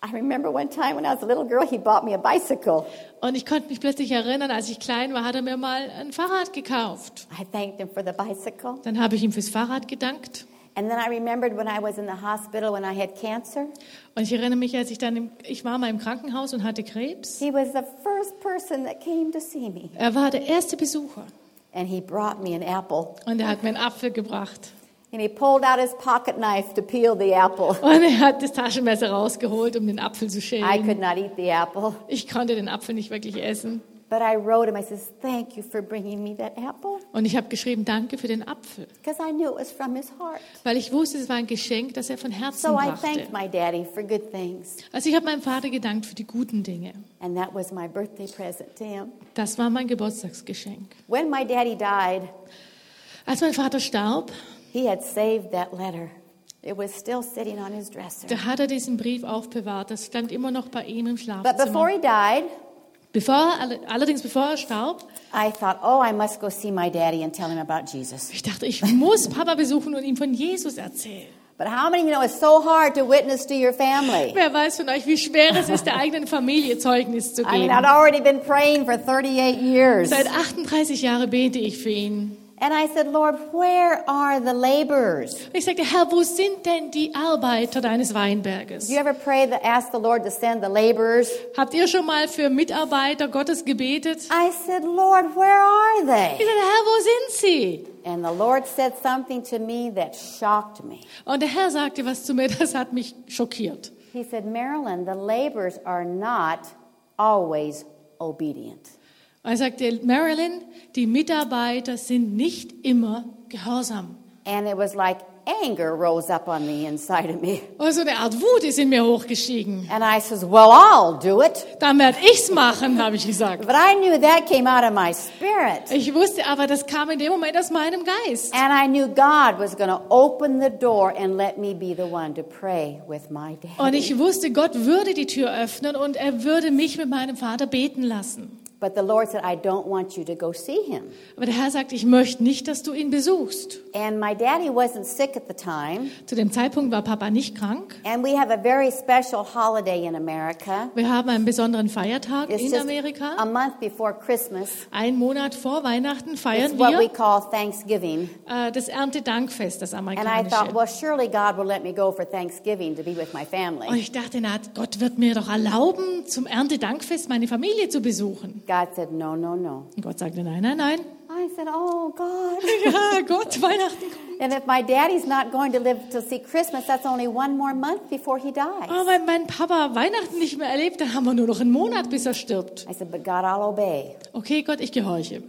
Speaker 1: I remember one time when I was a little girl, he bought me a bicycle.
Speaker 2: Und ich konnte mich plötzlich erinnern, als ich klein war, hat er mir mal ein Fahrrad gekauft.
Speaker 1: I thanked him for the bicycle.
Speaker 2: Dann habe ich ihm fürs Fahrrad gedankt.
Speaker 1: And then I remembered when I was in the hospital when I had cancer.
Speaker 2: Und ich erinnere mich, als ich war mal im Krankenhaus und hatte Krebs.
Speaker 1: He was the first person that came to see me.
Speaker 2: Er war der erste Besucher.
Speaker 1: And he brought me an apple.
Speaker 2: Und er hat mir einen Apfel gebracht.
Speaker 1: And he pulled out his pocket knife to peel the apple.
Speaker 2: Und er hat das Taschenmesser rausgeholt, um den Apfel zu
Speaker 1: I
Speaker 2: schälen.
Speaker 1: could not eat the apple.
Speaker 2: Ich konnte den Apfel nicht wirklich essen.
Speaker 1: But I wrote him, I says, thank you for bringing me that apple.
Speaker 2: Und ich habe geschrieben, danke für den Apfel.
Speaker 1: Because I knew it was from his heart.
Speaker 2: Weil ich wusste, es war ein Geschenk, das er von Herzen
Speaker 1: So I
Speaker 2: brachte.
Speaker 1: thanked my daddy for good things.
Speaker 2: Also ich habe meinem Vater gedankt für die guten Dinge.
Speaker 1: And that was my birthday present to him.
Speaker 2: Das war mein Geburtstagsgeschenk.
Speaker 1: When my daddy died,
Speaker 2: Als mein Vater starb,
Speaker 1: he had saved that letter. It was still sitting on his dresser.
Speaker 2: da hat er diesen Brief aufbewahrt. Das stand immer noch bei ihm im
Speaker 1: But before
Speaker 2: Schlafzimmer.
Speaker 1: he died,
Speaker 2: Allerdings bevor er starb,
Speaker 1: I thought, oh, I must go see my daddy and tell him about Jesus.
Speaker 2: ich dachte, ich muss Papa besuchen und ihm von Jesus erzählen.
Speaker 1: But how many of you know it's so hard to witness to your family?
Speaker 2: Wer weiß von euch, wie schwer es ist, der eigenen Familie Zeugnis zu
Speaker 1: I mean,
Speaker 2: geben.
Speaker 1: I'd already been praying for 38 years.
Speaker 2: Seit 38 Jahren bete ich für ihn.
Speaker 1: And I said, Lord, where are the laborers?
Speaker 2: Ich sagte, Herr, wo sind denn die Arbeiter deines Weinberges?
Speaker 1: Do you ever pray to ask the Lord to send the laborers?
Speaker 2: Habt ihr schon mal für Mitarbeiter Gottes gebetet?
Speaker 1: I said, Lord, where are
Speaker 2: Ich
Speaker 1: they?
Speaker 2: sagte, Herr, wo sind sie?
Speaker 1: And the Lord said something to me that shocked me.
Speaker 2: Und der Herr sagte was zu mir, das hat mich schockiert.
Speaker 1: He said, Marilyn, the laborers are not always obedient.
Speaker 2: Er sagte, Marilyn, die Mitarbeiter sind nicht immer gehorsam.
Speaker 1: And it was like anger rose up on the inside of me.
Speaker 2: Und so eine Art Wut ist in mir hochgestiegen.
Speaker 1: And I says, well, I'll do it.
Speaker 2: Dann werde ich's machen, habe ich gesagt.
Speaker 1: But I knew that came out of my spirit.
Speaker 2: Ich wusste aber, das kam in dem Moment aus meinem Geist.
Speaker 1: And I knew God was going to open the door and let me be the one to pray with my
Speaker 2: Und
Speaker 1: daddy.
Speaker 2: ich wusste, Gott würde die Tür öffnen und er würde mich mit meinem Vater beten lassen.
Speaker 1: But the Lord said, I don't want you to go see him.
Speaker 2: Aber der Herr sagt, ich möchte nicht, dass du ihn besuchst.
Speaker 1: And my daddy wasn't sick at the time.
Speaker 2: Zu dem Zeitpunkt war Papa nicht krank.
Speaker 1: And we have a very special holiday in America.
Speaker 2: Wir haben einen besonderen Feiertag
Speaker 1: It's
Speaker 2: in
Speaker 1: just a
Speaker 2: Amerika.
Speaker 1: month before Christmas.
Speaker 2: Einen Monat vor Weihnachten
Speaker 1: It's
Speaker 2: feiern
Speaker 1: what we
Speaker 2: wir
Speaker 1: call Thanksgiving.
Speaker 2: das Erntedankfest, das
Speaker 1: And I
Speaker 2: amerikanische.
Speaker 1: thought, well, surely God will let me go for Thanksgiving to be with my
Speaker 2: Und
Speaker 1: family.
Speaker 2: ich dachte, na, Gott wird mir doch erlauben, zum Erntedankfest meine Familie zu besuchen.
Speaker 1: God said, no, no, no.
Speaker 2: Und Gott sagte, nein, nein, nein.
Speaker 1: I said, oh, God.
Speaker 2: Ja, Gott, Weihnachten.
Speaker 1: And if my daddy's not going to live to see Christmas, that's only one more month before he dies.
Speaker 2: Oh, wenn mein Papa Weihnachten nicht mehr erlebt, dann haben wir nur noch einen Monat, bis er stirbt.
Speaker 1: I said, but God, I'll obey.
Speaker 2: Okay, Gott, ich gehorche.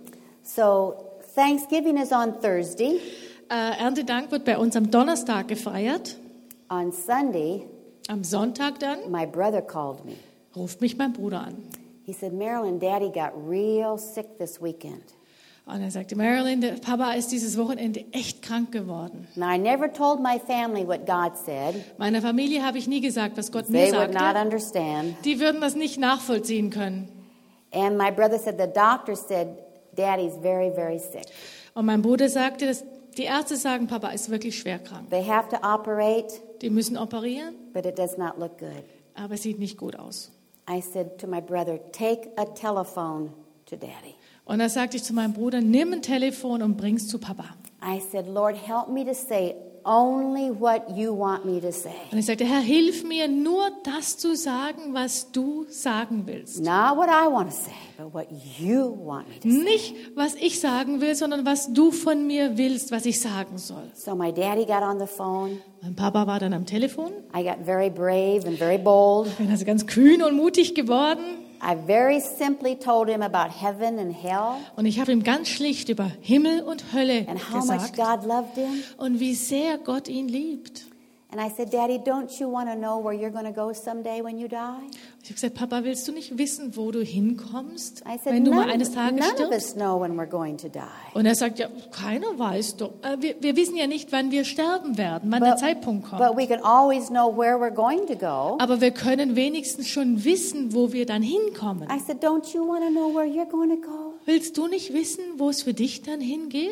Speaker 1: So Thanksgiving is on Thursday.
Speaker 2: Erntedank wird bei uns am Donnerstag gefeiert.
Speaker 1: On Sunday,
Speaker 2: Am Sonntag dann
Speaker 1: my brother called me.
Speaker 2: ruft mich mein Bruder an.
Speaker 1: He said, Marilyn, Daddy got real sick this weekend.
Speaker 2: Und er sagte, Marilyn, der Papa ist dieses Wochenende echt krank geworden.
Speaker 1: Now, I never told my family what God said.
Speaker 2: Meiner Familie habe ich nie gesagt, was Gott mir
Speaker 1: They would not
Speaker 2: sagte.
Speaker 1: understand.
Speaker 2: Die würden das nicht nachvollziehen können.
Speaker 1: And my brother said, the doctor said, Daddy's very, very sick.
Speaker 2: Und mein Bruder sagte, dass die Ärzte sagen, Papa ist wirklich schwer krank.
Speaker 1: They have to operate,
Speaker 2: Die müssen operieren,
Speaker 1: but it does not look good.
Speaker 2: aber es sieht nicht gut aus.
Speaker 1: I said to my brother, take a telephone to Daddy.
Speaker 2: Und da sagte ich zu meinem Bruder, nimm ein Telefon und bring's zu Papa.
Speaker 1: I said, Lord, help me to say only what you want me to say.
Speaker 2: Und ich sagte, Herr, hilf mir nur das zu sagen, was du sagen willst.
Speaker 1: Not what I want to say, but what you want me to say.
Speaker 2: Nicht, was ich sagen will, sondern was du von mir willst, was ich sagen soll.
Speaker 1: So my daddy got on the phone.
Speaker 2: Mein Papa war dann am Telefon.
Speaker 1: I got very brave and very bold.
Speaker 2: Ich bin also ganz kühn und mutig geworden.
Speaker 1: I very simply told him about heaven and hell
Speaker 2: Und ich habe ihm ganz schlicht über Himmel und Hölle
Speaker 1: and how much
Speaker 2: gesagt
Speaker 1: God loved him.
Speaker 2: und wie sehr Gott ihn liebt.
Speaker 1: And I said, Daddy, don't you want to know where you're going to go someday when you die?
Speaker 2: Ich habe gesagt, Papa, willst du nicht wissen, wo du hinkommst,
Speaker 1: I said,
Speaker 2: wenn du mal
Speaker 1: none,
Speaker 2: eines Tages
Speaker 1: none of
Speaker 2: stirbst?
Speaker 1: us know when we're going to die.
Speaker 2: Und er sagt, ja, keiner weiß doch. Wir wissen ja nicht, wann wir sterben werden, wann der Zeitpunkt kommt.
Speaker 1: But we can always know where we're going to go.
Speaker 2: Aber wir können wenigstens schon wissen, wo wir dann hinkommen.
Speaker 1: I said, don't you want to know where you're going to go?
Speaker 2: Willst du nicht wissen, wo es für dich dann hingeht?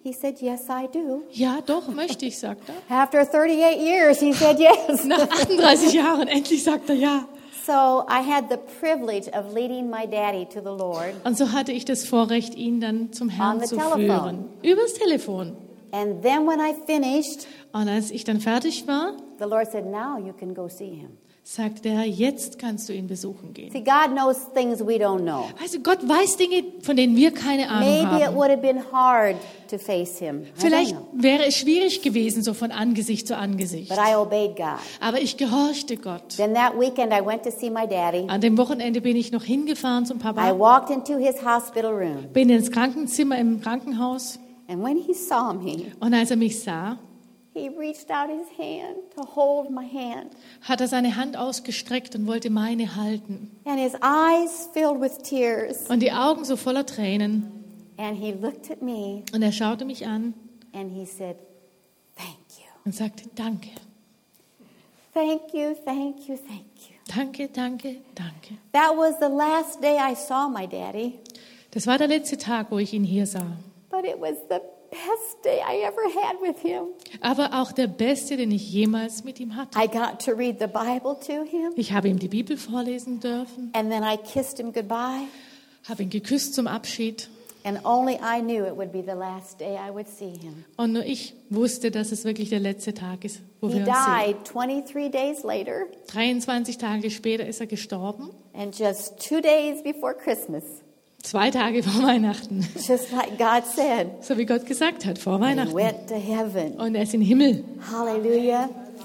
Speaker 1: He said, yes, I do.
Speaker 2: Ja, doch, möchte ich, sagt er.
Speaker 1: After 38 years, he said yes.
Speaker 2: Nach 38 Jahren, endlich sagt er ja.
Speaker 1: So I had the privilege of leading my daddy to the Lord.
Speaker 2: Und so hatte ich das Vorrecht, ihn dann zum Herrn
Speaker 1: On the
Speaker 2: zu
Speaker 1: telephone.
Speaker 2: führen. Übers Telefon.
Speaker 1: And then when I finished,
Speaker 2: Und als ich dann fertig war,
Speaker 1: the Lord said, now you can go see him.
Speaker 2: sagte der Herr, jetzt kannst du ihn besuchen gehen.
Speaker 1: See, God knows things we don't know.
Speaker 2: Also Gott weiß Dinge, von denen wir keine Ahnung
Speaker 1: Maybe it
Speaker 2: haben.
Speaker 1: would have been hard to face him. I don't
Speaker 2: Vielleicht
Speaker 1: know.
Speaker 2: wäre es schwierig gewesen, so von Angesicht zu Angesicht.
Speaker 1: But I obeyed God.
Speaker 2: Aber ich gehorchte Gott.
Speaker 1: Then that weekend I went to see my daddy.
Speaker 2: An dem Wochenende bin ich noch hingefahren zum
Speaker 1: I
Speaker 2: Papa,
Speaker 1: walked into his hospital room.
Speaker 2: bin ins Krankenzimmer im Krankenhaus
Speaker 1: And when he saw me,
Speaker 2: und als er mich sah,
Speaker 1: he reached out his hand to hold my hand.
Speaker 2: hat er seine Hand ausgestreckt und wollte meine halten.
Speaker 1: And his eyes filled with tears.
Speaker 2: Und die Augen so voller Tränen.
Speaker 1: And he looked at me
Speaker 2: Und er schaute mich an
Speaker 1: and he said, thank you.
Speaker 2: und sagte, danke,
Speaker 1: Thank you, thank you, thank you.
Speaker 2: danke, danke, danke.
Speaker 1: That was the last day I saw my daddy,
Speaker 2: Das war der letzte Tag, wo ich ihn hier sah.
Speaker 1: but it was the best day I ever had with him.
Speaker 2: Aber auch der beste, den ich jemals mit ihm hatte.
Speaker 1: I got to read the Bible to him,
Speaker 2: Ich habe ihm die Bibel vorlesen dürfen,
Speaker 1: and then I kissed him goodbye,
Speaker 2: habe ihn geküsst zum Abschied.
Speaker 1: and only I knew it would be the last day I would see him.
Speaker 2: Und nur ich wusste, dass es wirklich der letzte Tag ist, wo
Speaker 1: He
Speaker 2: wir uns sehen.
Speaker 1: died 23 days later,
Speaker 2: 23 Tage später ist er gestorben.
Speaker 1: and just 2 days before Christmas,
Speaker 2: 2 Tage vor Weihnachten.
Speaker 1: just like God said,
Speaker 2: So wie Gott gesagt hat, vor
Speaker 1: he
Speaker 2: Weihnachten.
Speaker 1: went to heaven.
Speaker 2: Und er ist im Himmel.
Speaker 1: Hallelujah.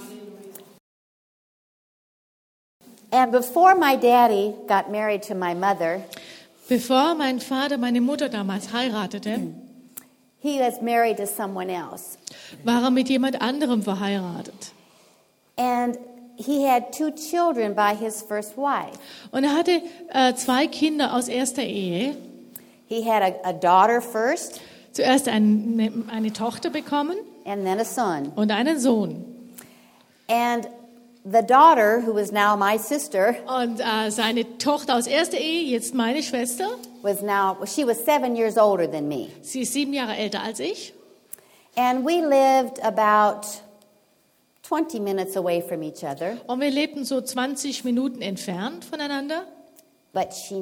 Speaker 1: And before my daddy got married to my mother,
Speaker 2: Bevor mein Vater meine Mutter damals heiratete,
Speaker 1: he was married to someone else.
Speaker 2: war er mit jemand anderem verheiratet.
Speaker 1: And he had 2 children by his first wife.
Speaker 2: Und er hatte 2 Kinder aus erster Ehe.
Speaker 1: He had a daughter first
Speaker 2: Zuerst eine Tochter bekommen
Speaker 1: and then a son.
Speaker 2: und einen Sohn.
Speaker 1: And the daughter, who is now my sister,
Speaker 2: Und seine Tochter aus erster Ehe, jetzt meine Schwester,
Speaker 1: she was 7 years older than me.
Speaker 2: sie ist 7 Jahre älter als ich.
Speaker 1: And we lived about 20 minutes away from each other,
Speaker 2: Und wir lebten so 20 Minuten entfernt voneinander.
Speaker 1: but she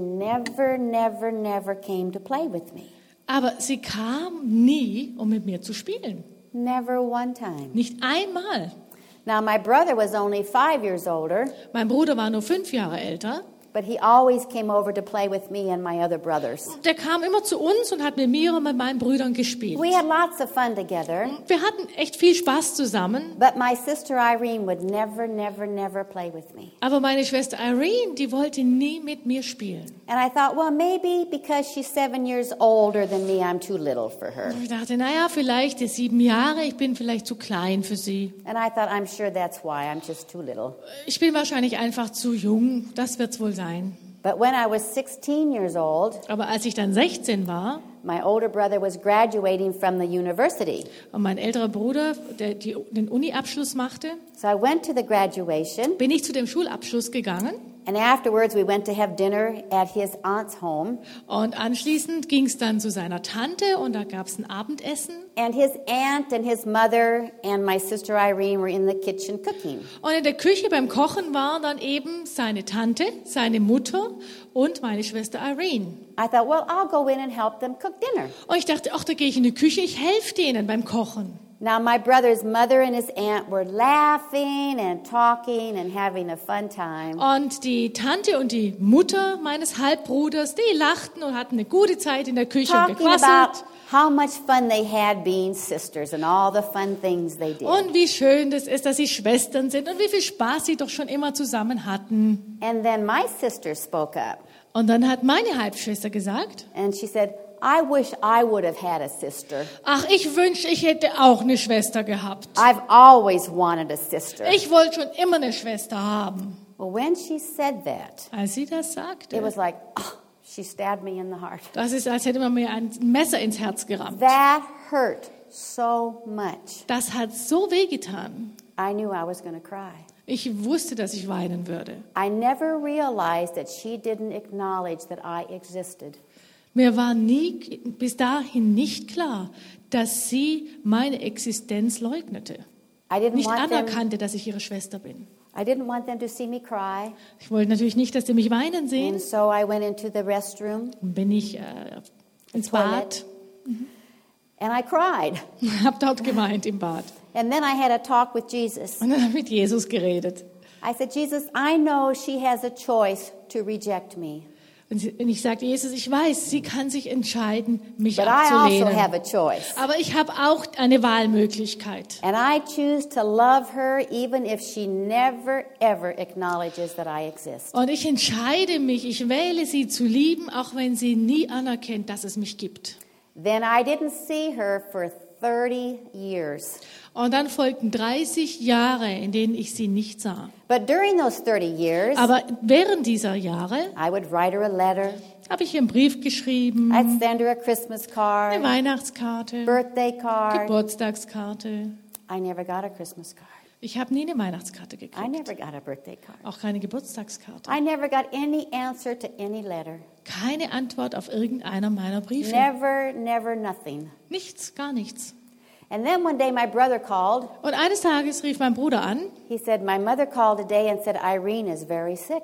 Speaker 1: never came to play with me.
Speaker 2: Aber sie kam nie, um mit mir zu spielen.
Speaker 1: Never one time.
Speaker 2: Nicht einmal.
Speaker 1: Now, my brother was only 5 years older,
Speaker 2: Mein Bruder war nur 5 Jahre älter.
Speaker 1: but he always came over to play with me and my other brothers.
Speaker 2: Der kam immer zu uns und hat mit mir und mit meinen Brüdern gespielt.
Speaker 1: We had lots of fun together,
Speaker 2: Wir hatten echt viel Spaß zusammen.
Speaker 1: but my sister Irene would never play with me.
Speaker 2: Aber meine Schwester Irene, die wollte nie mit mir spielen.
Speaker 1: And I thought, well, maybe because she's 7 years older than me, I'm too little for her.
Speaker 2: Und ich dachte, naja, vielleicht ist 7 Jahre, ich bin vielleicht zu klein für sie.
Speaker 1: And I thought, I'm sure that's why, I'm just too little.
Speaker 2: Ich bin wahrscheinlich einfach zu jung, das wird's wohl sein.
Speaker 1: But when I was 16 years old,
Speaker 2: Aber als ich dann 16 war
Speaker 1: my older brother was graduating from the university.
Speaker 2: und mein älterer Bruder den Uni-Abschluss machte,
Speaker 1: So I went to the graduation,
Speaker 2: bin ich zu dem Schulabschluss gegangen.
Speaker 1: and afterwards we went to have dinner at his aunt's home.
Speaker 2: Und anschließend ging es dann zu seiner Tante und da gab es ein Abendessen.
Speaker 1: And his aunt and his mother and my sister Irene were in the kitchen cooking.
Speaker 2: Und in der Küche beim Kochen waren dann eben seine Tante, seine Mutter und meine Schwester Irene.
Speaker 1: I thought, well, I'll go in and help them cook dinner.
Speaker 2: Und ich dachte, ach, da gehe ich in die Küche, ich helfe denen beim Kochen.
Speaker 1: Now, my brother's mother and his aunt were laughing and talking and having a fun time.
Speaker 2: Und die Tante und die Mutter meines Halbbruders, die lachten und hatten eine gute Zeit in der Küche und
Speaker 1: Talking about
Speaker 2: gequasselt.
Speaker 1: how much fun they had being sisters and all the fun things they did.
Speaker 2: Und wie schön das ist, dass sie Schwestern sind und wie viel Spaß sie doch schon immer zusammen hatten.
Speaker 1: And then my sister spoke up
Speaker 2: Und dann hat meine Halbschwester gesagt,
Speaker 1: and she said, I wish I would have had a sister.
Speaker 2: ach, ich wünschte, ich hätte auch eine Schwester gehabt.
Speaker 1: I've always wanted a sister.
Speaker 2: Ich wollte schon immer eine Schwester haben.
Speaker 1: Well, when she said that,
Speaker 2: Als sie das
Speaker 1: it
Speaker 2: sagte,
Speaker 1: was like, oh, she stabbed me in the heart.
Speaker 2: das ist, als hätte man mir ein Messer ins Herz gerammt.
Speaker 1: That hurt so much.
Speaker 2: Das hat so wehgetan.
Speaker 1: I knew I was going to cry.
Speaker 2: Ich wusste, dass ich weinen würde.
Speaker 1: I never realized that she didn't acknowledge that I existed.
Speaker 2: Mir war nie bis dahin nicht klar, dass sie meine Existenz leugnete.
Speaker 1: I didn't
Speaker 2: Nicht
Speaker 1: want them,
Speaker 2: anerkannte, dass ich ihre Schwester bin.
Speaker 1: I didn't want them to see me cry.
Speaker 2: Ich wollte natürlich nicht, dass sie mich weinen sehen.
Speaker 1: And so I went into the restroom
Speaker 2: Dann bin ich ins Bad,
Speaker 1: and I cried.
Speaker 2: habe dort geweint im Bad.
Speaker 1: And then I had a talk with Jesus.
Speaker 2: Und dann habe ich mit Jesus geredet.
Speaker 1: I said, Jesus, I know she has a choice to reject me.
Speaker 2: Und ich sagte, Jesus, ich weiß, sie kann sich entscheiden, mich
Speaker 1: But I also
Speaker 2: abzulehnen.
Speaker 1: have a choice.
Speaker 2: Aber ich habe auch eine Wahlmöglichkeit.
Speaker 1: And I choose to love her even if she never, ever acknowledges that I exist.
Speaker 2: Und ich entscheide mich, ich wähle sie zu lieben, auch wenn sie nie anerkennt, dass es mich gibt.
Speaker 1: Then I didn't see her for 30 years.
Speaker 2: Und dann folgten 30 Jahre, in denen ich sie nicht sah.
Speaker 1: But during those 30 years,
Speaker 2: Aber während dieser Jahre
Speaker 1: I would write her a letter.
Speaker 2: habe ich ihr einen Brief geschrieben,
Speaker 1: I'd send her a Christmas
Speaker 2: eine
Speaker 1: card,
Speaker 2: Weihnachtskarte,
Speaker 1: birthday card.
Speaker 2: Geburtstagskarte.
Speaker 1: I never got a Christmas card.
Speaker 2: Ich habe nie eine Weihnachtskarte
Speaker 1: I
Speaker 2: gekriegt,
Speaker 1: never got a birthday card.
Speaker 2: auch keine Geburtstagskarte.
Speaker 1: I never got any answer to any letter.
Speaker 2: Keine Antwort auf irgendeiner meiner Briefe.
Speaker 1: Never, never, nothing.
Speaker 2: Nichts, gar nichts.
Speaker 1: And then one day my brother called.
Speaker 2: Und eines Tages rief mein Bruder an
Speaker 1: He said, my mother called today and said Irene is very sick.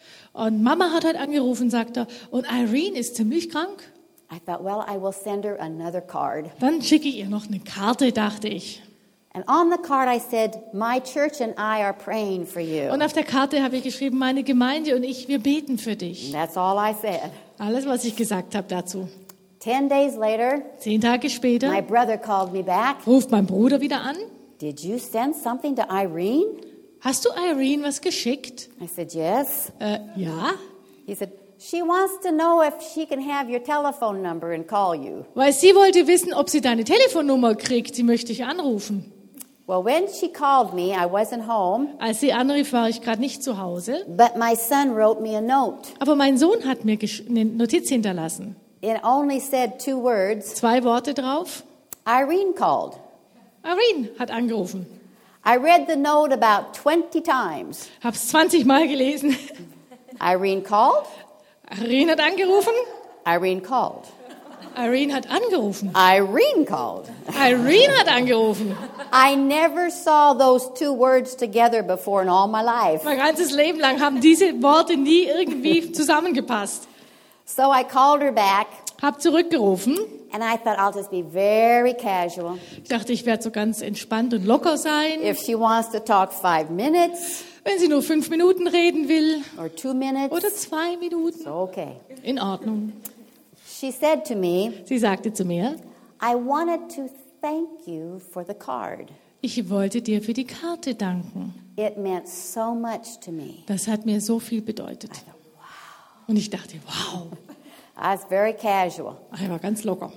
Speaker 2: und Mama hat heute angerufen, sagt er, und Irene ist ziemlich krank.
Speaker 1: I thought, well, I will send her another card.
Speaker 2: Dann schicke ich ihr noch eine Karte, dachte ich.
Speaker 1: And on the card I said, my church and I are praying for you.
Speaker 2: Und auf der Karte habe ich geschrieben, meine Gemeinde und ich, wir beten für dich.
Speaker 1: And that's all I said.
Speaker 2: Alles, was ich gesagt habe dazu.
Speaker 1: 10 days later,
Speaker 2: 10 Tage
Speaker 1: my
Speaker 2: später
Speaker 1: brother called me back.
Speaker 2: ruft mein Bruder wieder an.
Speaker 1: Did you send something to Irene?
Speaker 2: Hast du Irene was geschickt?
Speaker 1: I said, yes.
Speaker 2: Ja,
Speaker 1: He said, she wants to know if she can have your telephone number and call you.
Speaker 2: weil sie wollte wissen, ob sie deine Telefonnummer kriegt. Sie möchte dich anrufen.
Speaker 1: Well, when she called me, I wasn't home,
Speaker 2: Als sie anrief, war ich gerade nicht zu Hause.
Speaker 1: but my son wrote me a note.
Speaker 2: Aber mein Sohn hat mir eine Notiz hinterlassen.
Speaker 1: It only said 2 words.
Speaker 2: 2 Worte drauf.
Speaker 1: Irene called.
Speaker 2: Irene hat angerufen.
Speaker 1: I read the note about 20 times.
Speaker 2: Hab's 20 Mal gelesen.
Speaker 1: Irene called.
Speaker 2: Irene hat angerufen.
Speaker 1: Irene called.
Speaker 2: Irene hat angerufen.
Speaker 1: Irene called.
Speaker 2: Irene hat angerufen.
Speaker 1: I never saw those 2 words together before in all my life.
Speaker 2: Mein ganzes Leben lang haben diese Worte nie irgendwie zusammengepasst.
Speaker 1: So I called her back,
Speaker 2: Hab zurückgerufen.
Speaker 1: and I thought I'll just be very casual.
Speaker 2: Ich dachte, ich werde so ganz entspannt und locker sein.
Speaker 1: If she wants to talk 5 minutes
Speaker 2: Wenn sie nur 5 Minuten reden will
Speaker 1: or 2 minutes,
Speaker 2: oder 2 Minuten,
Speaker 1: it's okay.
Speaker 2: in Ordnung.
Speaker 1: She said to me,
Speaker 2: Sie sagte zu mir,
Speaker 1: I wanted to thank you for the card.
Speaker 2: ich wollte dir für die Karte danken.
Speaker 1: It meant so much to me.
Speaker 2: Das hat mir so viel bedeutet.
Speaker 1: I thought, wow.
Speaker 2: Und ich dachte, wow,
Speaker 1: I was very casual.
Speaker 2: ich war ganz locker.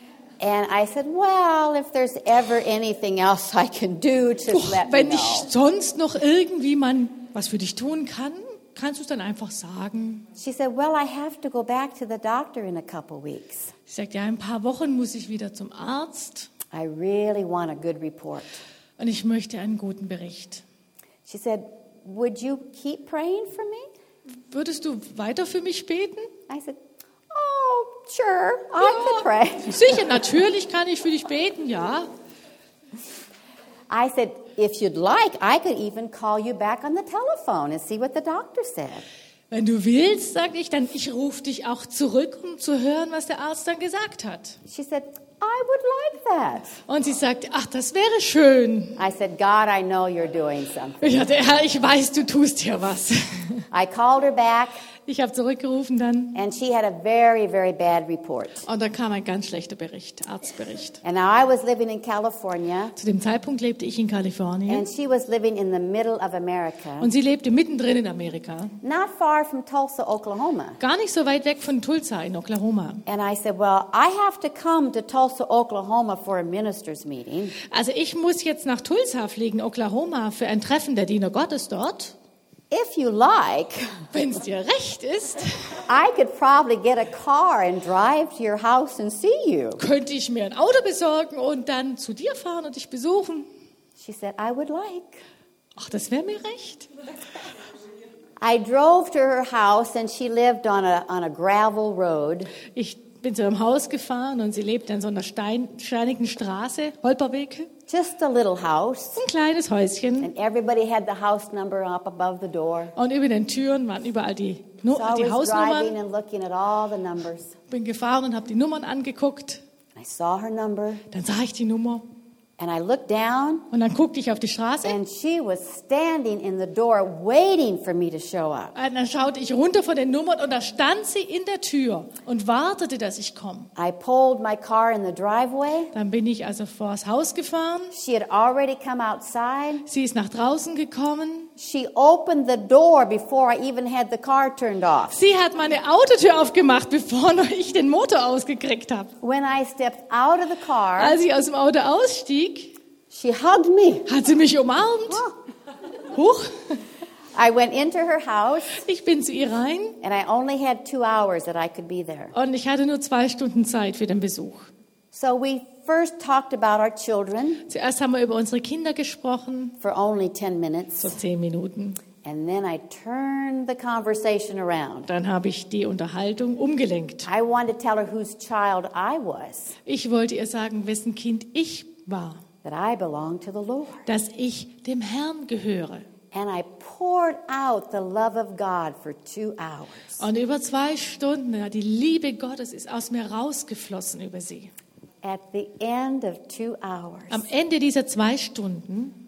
Speaker 1: And I said, well, if there's ever anything else I can do, just let me
Speaker 2: Wenn
Speaker 1: know.
Speaker 2: ich sonst noch irgendwie mal was für dich tun kann, kannst du es dann einfach sagen.
Speaker 1: She said, well, I have to go back to the doctor in a couple weeks.
Speaker 2: Ich sagte, ja, in ein paar Wochen muss ich wieder zum Arzt
Speaker 1: I really want a good report.
Speaker 2: und ich möchte einen guten Bericht.
Speaker 1: She said, would you keep praying for me?
Speaker 2: Würdest du weiter für mich beten?
Speaker 1: I said, oh, sure, I could pray.
Speaker 2: Sicher, natürlich kann ich für dich beten, ja.
Speaker 1: I said, if you'd like, I could even call you back on the telephone and see what the doctor said.
Speaker 2: Wenn du willst, sage ich, dann ich rufe dich auch zurück, um zu hören, was der Arzt dann gesagt hat.
Speaker 1: She said, I would like that.
Speaker 2: Und sie sagte, ach, das wäre schön.
Speaker 1: I said, God, I know you're doing something.
Speaker 2: Ich sagte, Herr, ich weiß, du tust hier was.
Speaker 1: I called her back,
Speaker 2: Ich habe zurückgerufen dann
Speaker 1: and she had a very, very bad report.
Speaker 2: und dann kam ein ganz schlechter Bericht, Arztbericht.
Speaker 1: And now I was living in California,
Speaker 2: Zu dem Zeitpunkt lebte ich in Kalifornien
Speaker 1: and she was living in the middle of America,
Speaker 2: und sie lebte mittendrin in Amerika,
Speaker 1: not far from Tulsa, Oklahoma.
Speaker 2: gar nicht so weit weg von Tulsa in Oklahoma.
Speaker 1: And I said, well, I have to come to Tulsa, Oklahoma for a minister's meeting.
Speaker 2: Also ich muss jetzt nach Tulsa fliegen, Oklahoma, für ein Treffen der Diener Gottes dort.
Speaker 1: If you like,
Speaker 2: Wenn es dir recht ist,
Speaker 1: I could probably get a car and drive to your house and see you.
Speaker 2: könnte ich mir ein Auto besorgen und dann zu dir fahren und dich besuchen.
Speaker 1: She said, I would like.
Speaker 2: Ach, das wäre mir recht.
Speaker 1: I drove to her house, and she lived on a gravel road.
Speaker 2: Ich bin zu ihrem Haus gefahren und sie lebte in so einer steinigen Straße, Holperweg.
Speaker 1: Just a little house.
Speaker 2: Ein kleines Häuschen.
Speaker 1: And everybody had the house number up above the door.
Speaker 2: Und über den Türen waren überall die
Speaker 1: So I was driving
Speaker 2: Hausnummern.
Speaker 1: and looking at all the numbers.
Speaker 2: Bin gefahren und habe die Nummern angeguckt.
Speaker 1: I saw her number,
Speaker 2: Dann sah ich die Nummer.
Speaker 1: and I looked down,
Speaker 2: Und dann guckte ich auf die Straße.
Speaker 1: and she was standing in the door waiting for me to show up.
Speaker 2: Und dann schaute ich runter von den Nummern und da stand sie in der Tür und wartete, dass ich komme.
Speaker 1: I pulled my car in the driveway.
Speaker 2: Dann bin ich also vors Haus gefahren.
Speaker 1: She had already come outside.
Speaker 2: Sie ist nach draußen gekommen.
Speaker 1: She opened the door before I even had the car turned off.
Speaker 2: Sie hat meine Autotür aufgemacht, bevor noch ich den Motor ausgekriegt habe.
Speaker 1: When I stepped out of the car,
Speaker 2: Als ich aus dem Auto ausstieg,
Speaker 1: she hugged me.
Speaker 2: hat sie mich umarmt. Huch,
Speaker 1: I went into her house,
Speaker 2: ich bin zu ihr rein
Speaker 1: and I only had 2 hours that I could be there.
Speaker 2: und ich hatte nur 2 Stunden Zeit für den Besuch.
Speaker 1: So we first talked about our children
Speaker 2: Zuerst haben wir über unsere Kinder gesprochen,
Speaker 1: for only 10 minutes,
Speaker 2: so 10 Minuten.
Speaker 1: and then I turned the conversation around.
Speaker 2: Dann habe ich die Unterhaltung umgelenkt.
Speaker 1: I wanted to tell her whose child I was,
Speaker 2: Ich wollte ihr sagen, wessen Kind ich war,
Speaker 1: that I belonged to the Lord.
Speaker 2: dass ich dem Herrn gehöre.
Speaker 1: And I poured out the love of God for 2 hours.
Speaker 2: Und über 2 Stunden, ja, die Liebe Gottes ist aus mir rausgeflossen über sie.
Speaker 1: At the end of 2 hours,
Speaker 2: Am Ende dieser 2 Stunden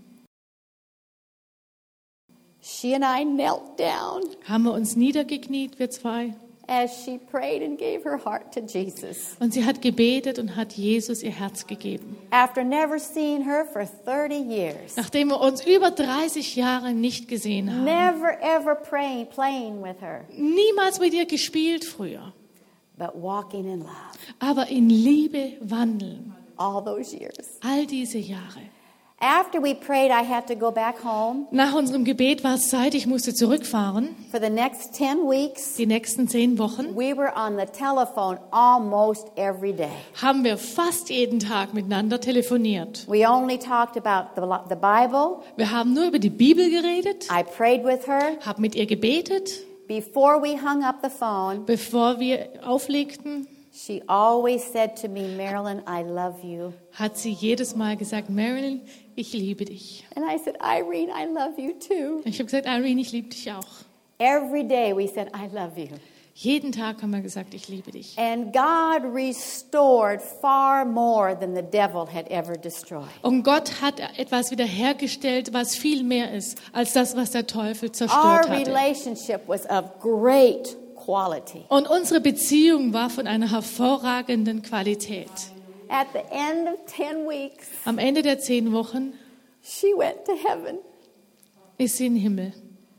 Speaker 1: she and I knelt down
Speaker 2: haben wir uns niedergekniet, wir zwei.
Speaker 1: as she prayed and gave her heart to Jesus.
Speaker 2: Und sie hat gebetet und hat Jesus ihr Herz gegeben.
Speaker 1: After never seeing her for 30 years,
Speaker 2: Nachdem wir uns über 30 Jahre nicht gesehen haben.
Speaker 1: never ever playing with her,
Speaker 2: Niemals mit ihr gespielt früher.
Speaker 1: but walking in love
Speaker 2: Aber in Liebe wandeln.
Speaker 1: all those years.
Speaker 2: All diese Jahre.
Speaker 1: After we prayed, I had to go back home.
Speaker 2: Nach unserem Gebet war es Zeit, ich musste zurückfahren.
Speaker 1: For the next 10 weeks,
Speaker 2: Die nächsten 10 Wochen
Speaker 1: we were on the telephone almost every day.
Speaker 2: haben wir fast jeden Tag miteinander telefoniert.
Speaker 1: We only talked about the Bible.
Speaker 2: Wir haben nur über die Bibel geredet,
Speaker 1: I prayed with her.
Speaker 2: haben mit ihr gebetet,
Speaker 1: Before we hung up the phone,
Speaker 2: bevor wir auflegten,
Speaker 1: she always said to me, Marilyn, I love you.
Speaker 2: hat sie jedes Mal gesagt, Marilyn, ich liebe dich.
Speaker 1: And I said, Irene, I love you too.
Speaker 2: Ich habe gesagt, Irene, ich liebe dich auch.
Speaker 1: Every day we said, I love you.
Speaker 2: Jeden Tag haben wir gesagt, ich liebe dich.
Speaker 1: And God restored far more than the devil had ever destroyed.
Speaker 2: Und Gott hat etwas wiederhergestellt, was viel mehr ist, als das, was der Teufel
Speaker 1: Our
Speaker 2: zerstört hatte.
Speaker 1: relationship was of great quality.
Speaker 2: Und unsere Beziehung war von einer hervorragenden Qualität.
Speaker 1: At the end of 10 weeks,
Speaker 2: Am Ende der 10 Wochen
Speaker 1: she went to heaven.
Speaker 2: ist sie in den Himmel.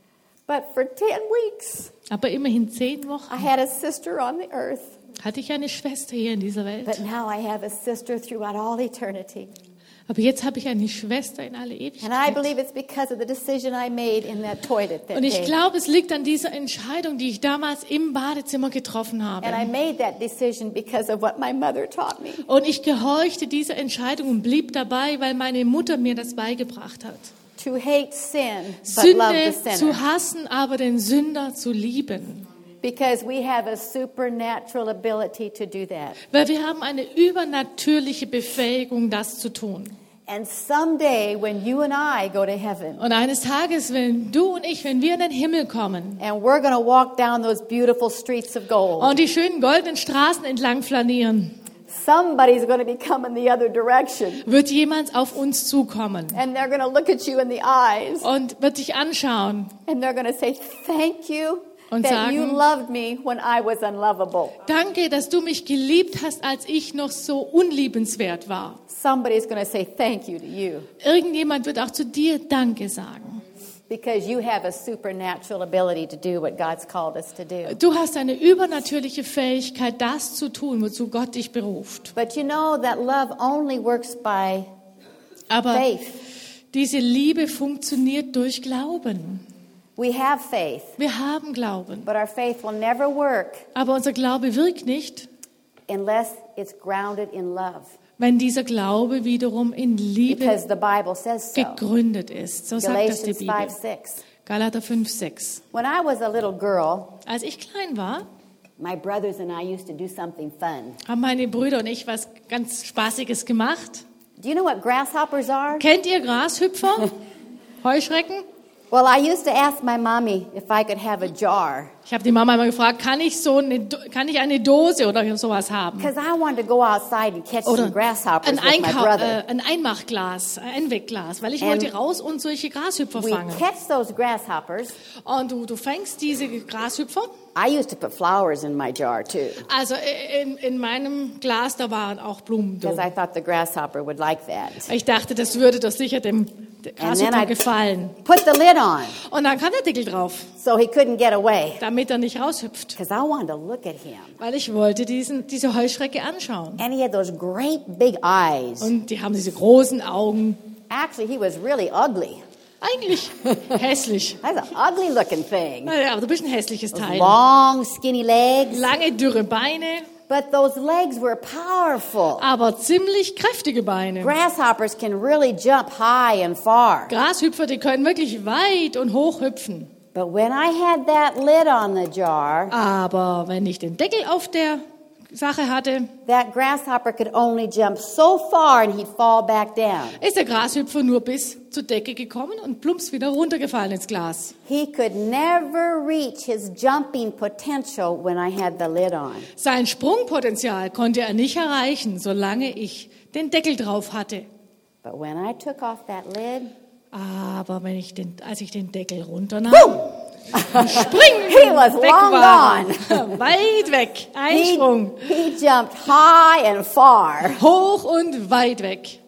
Speaker 1: But for 10 weeks,
Speaker 2: Aber immerhin 10
Speaker 1: I
Speaker 2: Wochen
Speaker 1: had a sister on the earth.
Speaker 2: hatte ich eine Schwester hier in dieser Welt.
Speaker 1: But now I have a sister throughout all eternity.
Speaker 2: Aber jetzt habe ich eine Schwester in alle
Speaker 1: And I
Speaker 2: Ewigkeit.
Speaker 1: believe it's because of the decision I made in that toilet that
Speaker 2: Und ich
Speaker 1: day.
Speaker 2: glaube, es liegt an dieser Entscheidung, die ich damals im Badezimmer getroffen
Speaker 1: And I
Speaker 2: habe.
Speaker 1: made that decision because of what my mother taught me.
Speaker 2: Und ich gehorchte dieser Entscheidung und blieb dabei, weil meine Mutter mir das beigebracht hat.
Speaker 1: To hate sin, but love
Speaker 2: Sünde
Speaker 1: the sinner.
Speaker 2: zu hassen, aber den Sünder zu lieben.
Speaker 1: Because we have a supernatural ability to do that.
Speaker 2: Weil wir haben eine übernatürliche Befähigung, das zu tun.
Speaker 1: And someday when you and I go to heaven,
Speaker 2: Und eines Tages, wenn du und ich, wenn wir in den Himmel kommen
Speaker 1: and we're going to walk down those beautiful streets of gold,
Speaker 2: und die schönen goldenen Straßen entlang flanieren,
Speaker 1: somebody's going to be coming the other direction.
Speaker 2: wird jemand auf uns zukommen
Speaker 1: And they're going to look at you in the eyes,
Speaker 2: und wird dich anschauen
Speaker 1: and they're going to say, thank you
Speaker 2: Und
Speaker 1: that you
Speaker 2: sagen,
Speaker 1: loved me when I was unlovable.
Speaker 2: danke, dass du mich geliebt hast, als ich noch so unliebenswert war.
Speaker 1: Somebody's going to say thank you to you
Speaker 2: Irgendjemand wird auch zu dir Danke sagen.
Speaker 1: because you have a supernatural ability to do what God's called us to do.
Speaker 2: Du hast eine übernatürliche Fähigkeit, das zu tun, wozu Gott dich beruft.
Speaker 1: But you know that love only works by
Speaker 2: Aber
Speaker 1: faith.
Speaker 2: diese Liebe funktioniert durch Glauben.
Speaker 1: We have faith,
Speaker 2: Wir haben Glauben.
Speaker 1: but our faith will never work
Speaker 2: Aber unser Glaube wirkt nicht,
Speaker 1: unless it's grounded in love.
Speaker 2: wenn dieser Glaube wiederum in Liebe
Speaker 1: Because the Bible says so.
Speaker 2: gegründet ist. So sagt das die
Speaker 1: Galatians
Speaker 2: Bibel.
Speaker 1: 5:6.
Speaker 2: Galater 5,6.
Speaker 1: When I was a little girl,
Speaker 2: Als ich klein war,
Speaker 1: my brothers and I used to do something fun.
Speaker 2: haben meine Brüder und ich was ganz Spaßiges gemacht.
Speaker 1: Do you know what grasshoppers are?
Speaker 2: Kennt ihr Grashüpfer? Heuschrecken?
Speaker 1: Well, I used to ask my mommy if I could have a jar
Speaker 2: Ich habe die Mama immer gefragt, kann ich eine Dose oder sowas haben?
Speaker 1: because I wanted to go outside and catch
Speaker 2: Oder
Speaker 1: some grasshoppers
Speaker 2: ein,
Speaker 1: with my brother.
Speaker 2: ein Einmachglas, ein Einwegglas, weil ich wollte raus und solche Grashüpfer
Speaker 1: We
Speaker 2: fangen.
Speaker 1: catch those grasshoppers.
Speaker 2: Und du fängst diese Grashüpfer.
Speaker 1: I used to put flowers in my jar too
Speaker 2: Also in meinem Glas, da waren auch Blumen
Speaker 1: because
Speaker 2: drin.
Speaker 1: I thought the grasshopper would like that.
Speaker 2: Ich dachte, das würde doch sicher dem
Speaker 1: And then
Speaker 2: Grashüpfer
Speaker 1: I
Speaker 2: gefallen.
Speaker 1: put the lid on
Speaker 2: Und dann kam der Deckel drauf,
Speaker 1: so he couldn't get away
Speaker 2: damit er nicht raushüpft.
Speaker 1: because I wanted to look at him.
Speaker 2: Weil ich wollte diese Heuschrecke anschauen.
Speaker 1: And he had those great big eyes.
Speaker 2: Und die haben diese großen Augen.
Speaker 1: Actually, he was really ugly.
Speaker 2: Eigentlich hässlich.
Speaker 1: That's an ugly looking thing.
Speaker 2: Naja, aber du bist ein hässliches
Speaker 1: Those
Speaker 2: Teil.
Speaker 1: long, skinny legs.
Speaker 2: Lange, dürre Beine,
Speaker 1: But those legs were powerful.
Speaker 2: aber ziemlich kräftige Beine.
Speaker 1: Grasshoppers can really jump high and far.
Speaker 2: Grashüpfer, die können wirklich weit und hoch hüpfen.
Speaker 1: But when I had that lid on the jar,
Speaker 2: Aber wenn ich den Deckel auf der Sache hatte,
Speaker 1: that grasshopper could only jump so far and he'd fall back down.
Speaker 2: ist der Grashüpfer nur bis zur Decke gekommen und plumps wieder runtergefallen ins Glas.
Speaker 1: He could never reach his jumping potential when I had the lid on.
Speaker 2: Sein Sprungpotenzial konnte er nicht erreichen, solange ich den Deckel drauf hatte.
Speaker 1: But when I took off that lid,
Speaker 2: Aber als ich den Deckel runternahm,
Speaker 1: he was
Speaker 2: weg
Speaker 1: long
Speaker 2: war,
Speaker 1: gone.
Speaker 2: weit weg, ein Sprung,
Speaker 1: He jumped high and far.
Speaker 2: hoch und weit weg.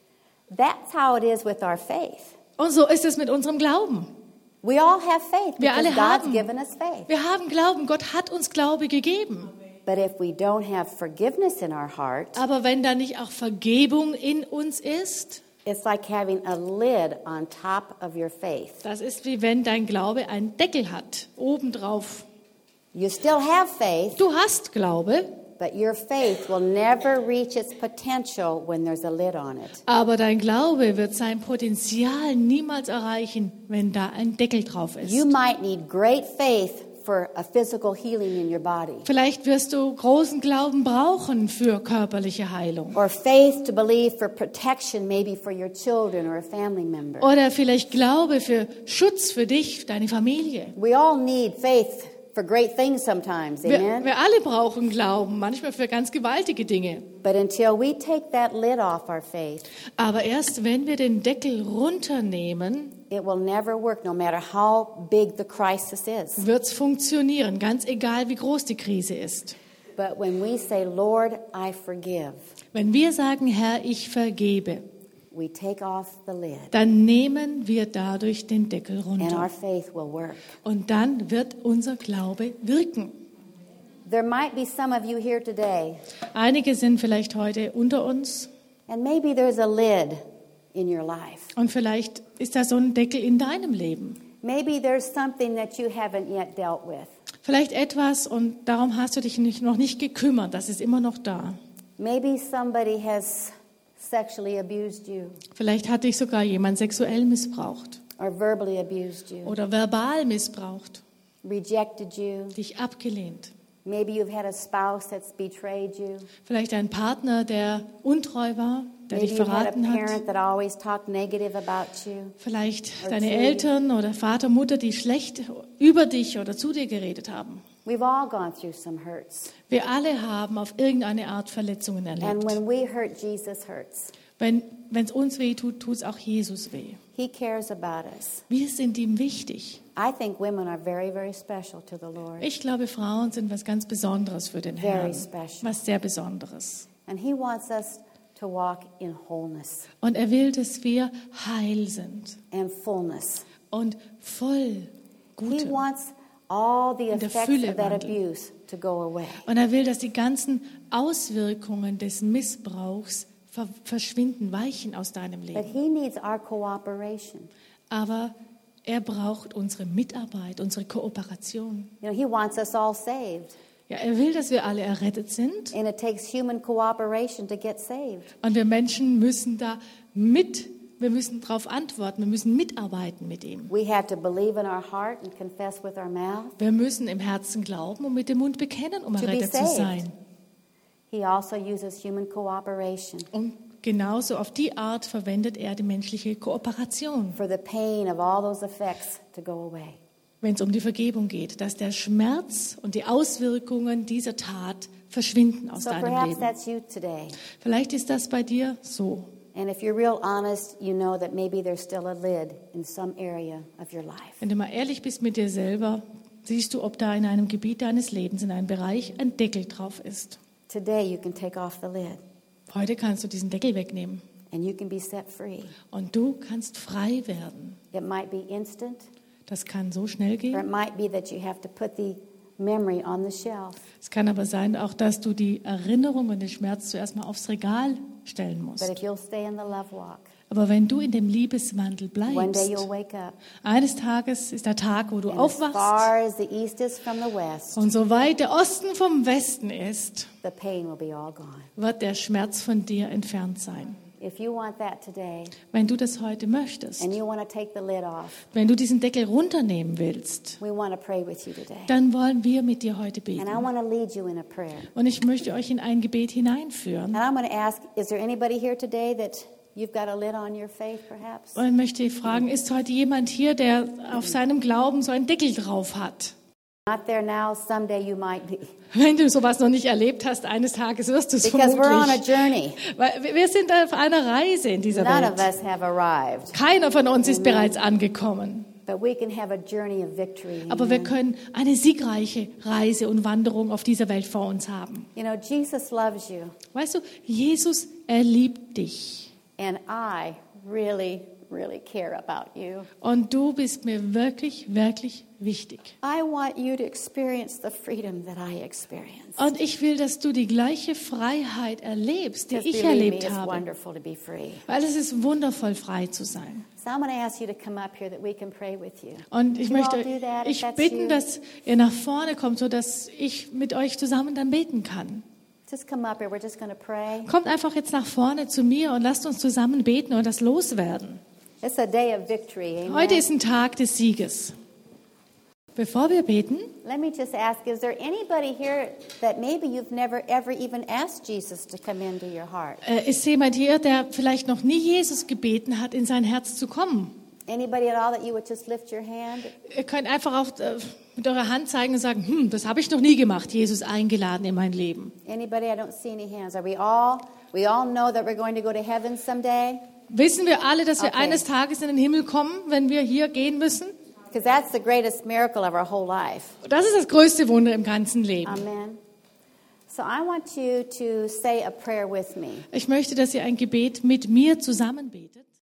Speaker 1: That's how it is with our faith.
Speaker 2: Und so ist es mit unserem Glauben.
Speaker 1: We all have faith
Speaker 2: Wir
Speaker 1: because
Speaker 2: alle
Speaker 1: God's
Speaker 2: haben.
Speaker 1: given us faith.
Speaker 2: Wir haben Glauben, Gott hat uns Glaube gegeben.
Speaker 1: But if we don't have forgiveness in our heart,
Speaker 2: Aber wenn da nicht auch Vergebung in uns ist,
Speaker 1: it's like having a lid on top of your faith.
Speaker 2: das ist wie wenn dein Glaube einen Deckel hat, obendrauf.
Speaker 1: You still have faith,
Speaker 2: Du hast Glaube,
Speaker 1: but your faith will never reach its potential when there's a lid on it.
Speaker 2: aber dein Glaube wird sein Potenzial niemals erreichen, wenn da ein Deckel drauf ist.
Speaker 1: You might need great faith for a physical healing in your body,
Speaker 2: Vielleicht wirst du großen Glauben brauchen für körperliche Heilung.
Speaker 1: or faith to believe for protection, maybe for your children or a family member.
Speaker 2: Oder vielleicht Glaube für Schutz für dich, deine Familie.
Speaker 1: We all need faith for great things sometimes, amen?
Speaker 2: Wir alle brauchen Glauben, manchmal für ganz gewaltige Dinge.
Speaker 1: But until we take that lid off our faith,
Speaker 2: Aber erst wenn wir den Deckel runternehmen,
Speaker 1: it will never work no matter how big the crisis is.
Speaker 2: wird's funktionieren, ganz egal wie groß die Krise ist.
Speaker 1: But when we say, Lord, I forgive,
Speaker 2: Wenn wir sagen, Herr, ich vergebe,
Speaker 1: we take off the lid
Speaker 2: dann nehmen wir dadurch den Deckel
Speaker 1: and our
Speaker 2: runter.
Speaker 1: faith will work.
Speaker 2: Und dann wird unser Glaube wirken.
Speaker 1: There might be some of you here today,
Speaker 2: Einige sind vielleicht heute unter uns
Speaker 1: and maybe there's a lid in your life.
Speaker 2: und vielleicht ist da so ein Deckel in deinem Leben.
Speaker 1: Maybe there's something that you haven't yet dealt with.
Speaker 2: Vielleicht etwas und darum hast du dich noch nicht gekümmert, das ist immer noch da.
Speaker 1: Maybe somebody has sexually abused you
Speaker 2: Vielleicht hat dich sogar jemand sexuell missbraucht
Speaker 1: or verbally abused you,
Speaker 2: oder verbal missbraucht,
Speaker 1: rejected you.
Speaker 2: dich abgelehnt.
Speaker 1: Maybe you've had a spouse that's betrayed you.
Speaker 2: Vielleicht ein Partner, der untreu war, der
Speaker 1: Maybe
Speaker 2: dich
Speaker 1: you've had a
Speaker 2: verraten hat.
Speaker 1: parent that always talked negative about you.
Speaker 2: Vielleicht deine Eltern oder Vater, Mutter, die schlecht über dich oder zu dir geredet haben.
Speaker 1: We've all gone through some hurts.
Speaker 2: Wir alle haben auf irgendeine Art Verletzungen
Speaker 1: And
Speaker 2: erlebt.
Speaker 1: when we hurt, Jesus hurts.
Speaker 2: Wenn es uns weh tut, tut es auch Jesus weh.
Speaker 1: He cares about us.
Speaker 2: Wir sind ihm wichtig.
Speaker 1: I think women are very, very special to the Lord.
Speaker 2: Ich glaube, Frauen sind was ganz Besonderes für den
Speaker 1: Very
Speaker 2: Herrn.
Speaker 1: special.
Speaker 2: Was sehr Besonderes.
Speaker 1: And He wants us to walk in wholeness
Speaker 2: Und er will, dass wir heil sind
Speaker 1: and fullness.
Speaker 2: und voll
Speaker 1: He
Speaker 2: Gute.
Speaker 1: wants all the
Speaker 2: In der
Speaker 1: effects
Speaker 2: Fülle
Speaker 1: of that
Speaker 2: wandeln.
Speaker 1: abuse to go away.
Speaker 2: Und er will, dass die ganzen Auswirkungen des Missbrauchs verschwinden, weichen aus deinem
Speaker 1: But
Speaker 2: Leben.
Speaker 1: He needs our cooperation.
Speaker 2: Aber er braucht unsere Mitarbeit, unsere Kooperation.
Speaker 1: You know, He wants us all saved.
Speaker 2: Ja, er will, dass wir alle errettet sind.
Speaker 1: And it takes human cooperation to get saved.
Speaker 2: Und wir Menschen müssen da mit Wir müssen darauf antworten, wir müssen mitarbeiten mit ihm.
Speaker 1: We have to believe in our heart and confess with our mouth.
Speaker 2: Wir müssen im Herzen glauben und mit dem Mund bekennen, um
Speaker 1: To be
Speaker 2: errettet zu
Speaker 1: saved.
Speaker 2: sein.
Speaker 1: He also uses human cooperation
Speaker 2: Und genauso auf die Art verwendet er die menschliche Kooperation,
Speaker 1: for the pain of all those effects to go away.
Speaker 2: wenn es um die Vergebung geht, dass der Schmerz und die Auswirkungen dieser Tat verschwinden aus
Speaker 1: So
Speaker 2: deinem
Speaker 1: perhaps
Speaker 2: Leben.
Speaker 1: that's you today.
Speaker 2: Vielleicht ist das bei dir so.
Speaker 1: And if you're real honest, you know that maybe there's still a lid in some area of your life.
Speaker 2: Wenn du mal ehrlich bist mit dir selber, siehst du, ob da in einem Gebiet deines Lebens, in einem Bereich, ein Deckel drauf ist.
Speaker 1: Today you can take off the lid
Speaker 2: Heute kannst du diesen Deckel wegnehmen
Speaker 1: and you can be set free.
Speaker 2: und du kannst frei werden.
Speaker 1: It might be instant,
Speaker 2: Das kann so schnell
Speaker 1: or
Speaker 2: gehen.
Speaker 1: it might be that you have to put the memory on the shelf.
Speaker 2: Es kann aber sein, auch dass du die Erinnerung und den Schmerz zuerst mal aufs Regal stellen
Speaker 1: But
Speaker 2: musst.
Speaker 1: if you'll stay in the love walk,
Speaker 2: Aber wenn du in dem Liebeswandel
Speaker 1: one day
Speaker 2: bleibst,
Speaker 1: you'll wake up.
Speaker 2: eines Tages ist der Tag, wo du
Speaker 1: And as
Speaker 2: aufwachst
Speaker 1: far as the east is from the west,
Speaker 2: und so weit der Osten vom Westen ist,
Speaker 1: the pain will be all gone.
Speaker 2: wird der Schmerz von dir entfernt sein.
Speaker 1: If you want that today,
Speaker 2: Wenn du das heute möchtest,
Speaker 1: and you want to take the lid off,
Speaker 2: wenn du diesen Deckel runternehmen willst,
Speaker 1: we want to pray with you today.
Speaker 2: dann wollen wir mit dir heute
Speaker 1: And I
Speaker 2: beten.
Speaker 1: want to lead you in a prayer.
Speaker 2: Und ich möchte euch in ein Gebet hineinführen.
Speaker 1: And I'm going to ask, is there anybody here today that you've got a lid on your faith, perhaps?
Speaker 2: Und ich möchte fragen, ist heute jemand hier, der auf seinem Glauben so einen Deckel drauf hat?
Speaker 1: Not there now, someday you might be.
Speaker 2: Wenn du sowas noch nicht erlebt hast, eines Tages wirst du es
Speaker 1: Because we're on a
Speaker 2: vermutlich.
Speaker 1: journey.
Speaker 2: Weil wir sind auf einer Reise in dieser
Speaker 1: None of
Speaker 2: Welt.
Speaker 1: us have arrived,
Speaker 2: Keiner von uns ist bereits angekommen.
Speaker 1: but we can have a journey of victory.
Speaker 2: Aber wir
Speaker 1: Amen.
Speaker 2: können eine siegreiche Reise und Wanderung auf dieser Welt vor uns haben.
Speaker 1: You know, Jesus loves you,
Speaker 2: Weißt du, Jesus, er liebt dich.
Speaker 1: and I really, really care about you.
Speaker 2: Und du bist mir wirklich, wirklich wichtig.
Speaker 1: I want you to experience the freedom that I experience.
Speaker 2: Und ich will, dass du die gleiche Freiheit erlebst, die
Speaker 1: Because
Speaker 2: ich
Speaker 1: believe me,
Speaker 2: erlebt
Speaker 1: it's
Speaker 2: habe.
Speaker 1: wonderful to be free.
Speaker 2: Weil es ist wundervoll, frei zu sein.
Speaker 1: So I'm going to ask you to come up here that we can pray with you.
Speaker 2: Und ich
Speaker 1: Can you
Speaker 2: möchte
Speaker 1: all do that, if
Speaker 2: ich
Speaker 1: that's
Speaker 2: bitten,
Speaker 1: you?
Speaker 2: dass ihr nach vorne kommt, sodass ich mit euch zusammen dann beten kann.
Speaker 1: Just come up here. We're just going to pray.
Speaker 2: Kommt einfach jetzt nach vorne zu mir und lasst uns zusammen beten und das loswerden.
Speaker 1: It's a day of victory. Amen.
Speaker 2: Heute ist ein Tag des Sieges. Bevor wir beten,
Speaker 1: Let me just ask, is there anybody here that maybe you've never ever even asked Jesus to come into your heart?
Speaker 2: ist jemand hier, der vielleicht noch nie Jesus gebeten hat, in sein Herz zu kommen.
Speaker 1: Anybody at all that you would just lift your hand?
Speaker 2: Ihr könnt einfach auch mit eurer Hand zeigen und sagen, das habe ich noch nie gemacht, Jesus eingeladen in mein Leben.
Speaker 1: Anybody? I don't see any hands. Are we all know that we're going to go to heaven someday?
Speaker 2: Wissen wir alle, dass wir
Speaker 1: Okay.
Speaker 2: eines Tages in den Himmel kommen, wenn wir hier gehen müssen?
Speaker 1: Because that's the greatest miracle of our whole life.
Speaker 2: Das ist das größte Wunder im ganzen Leben.
Speaker 1: Amen. So I want you to say a prayer with me.
Speaker 2: Ich möchte, dass ihr ein Gebet mit mir zusammen betet.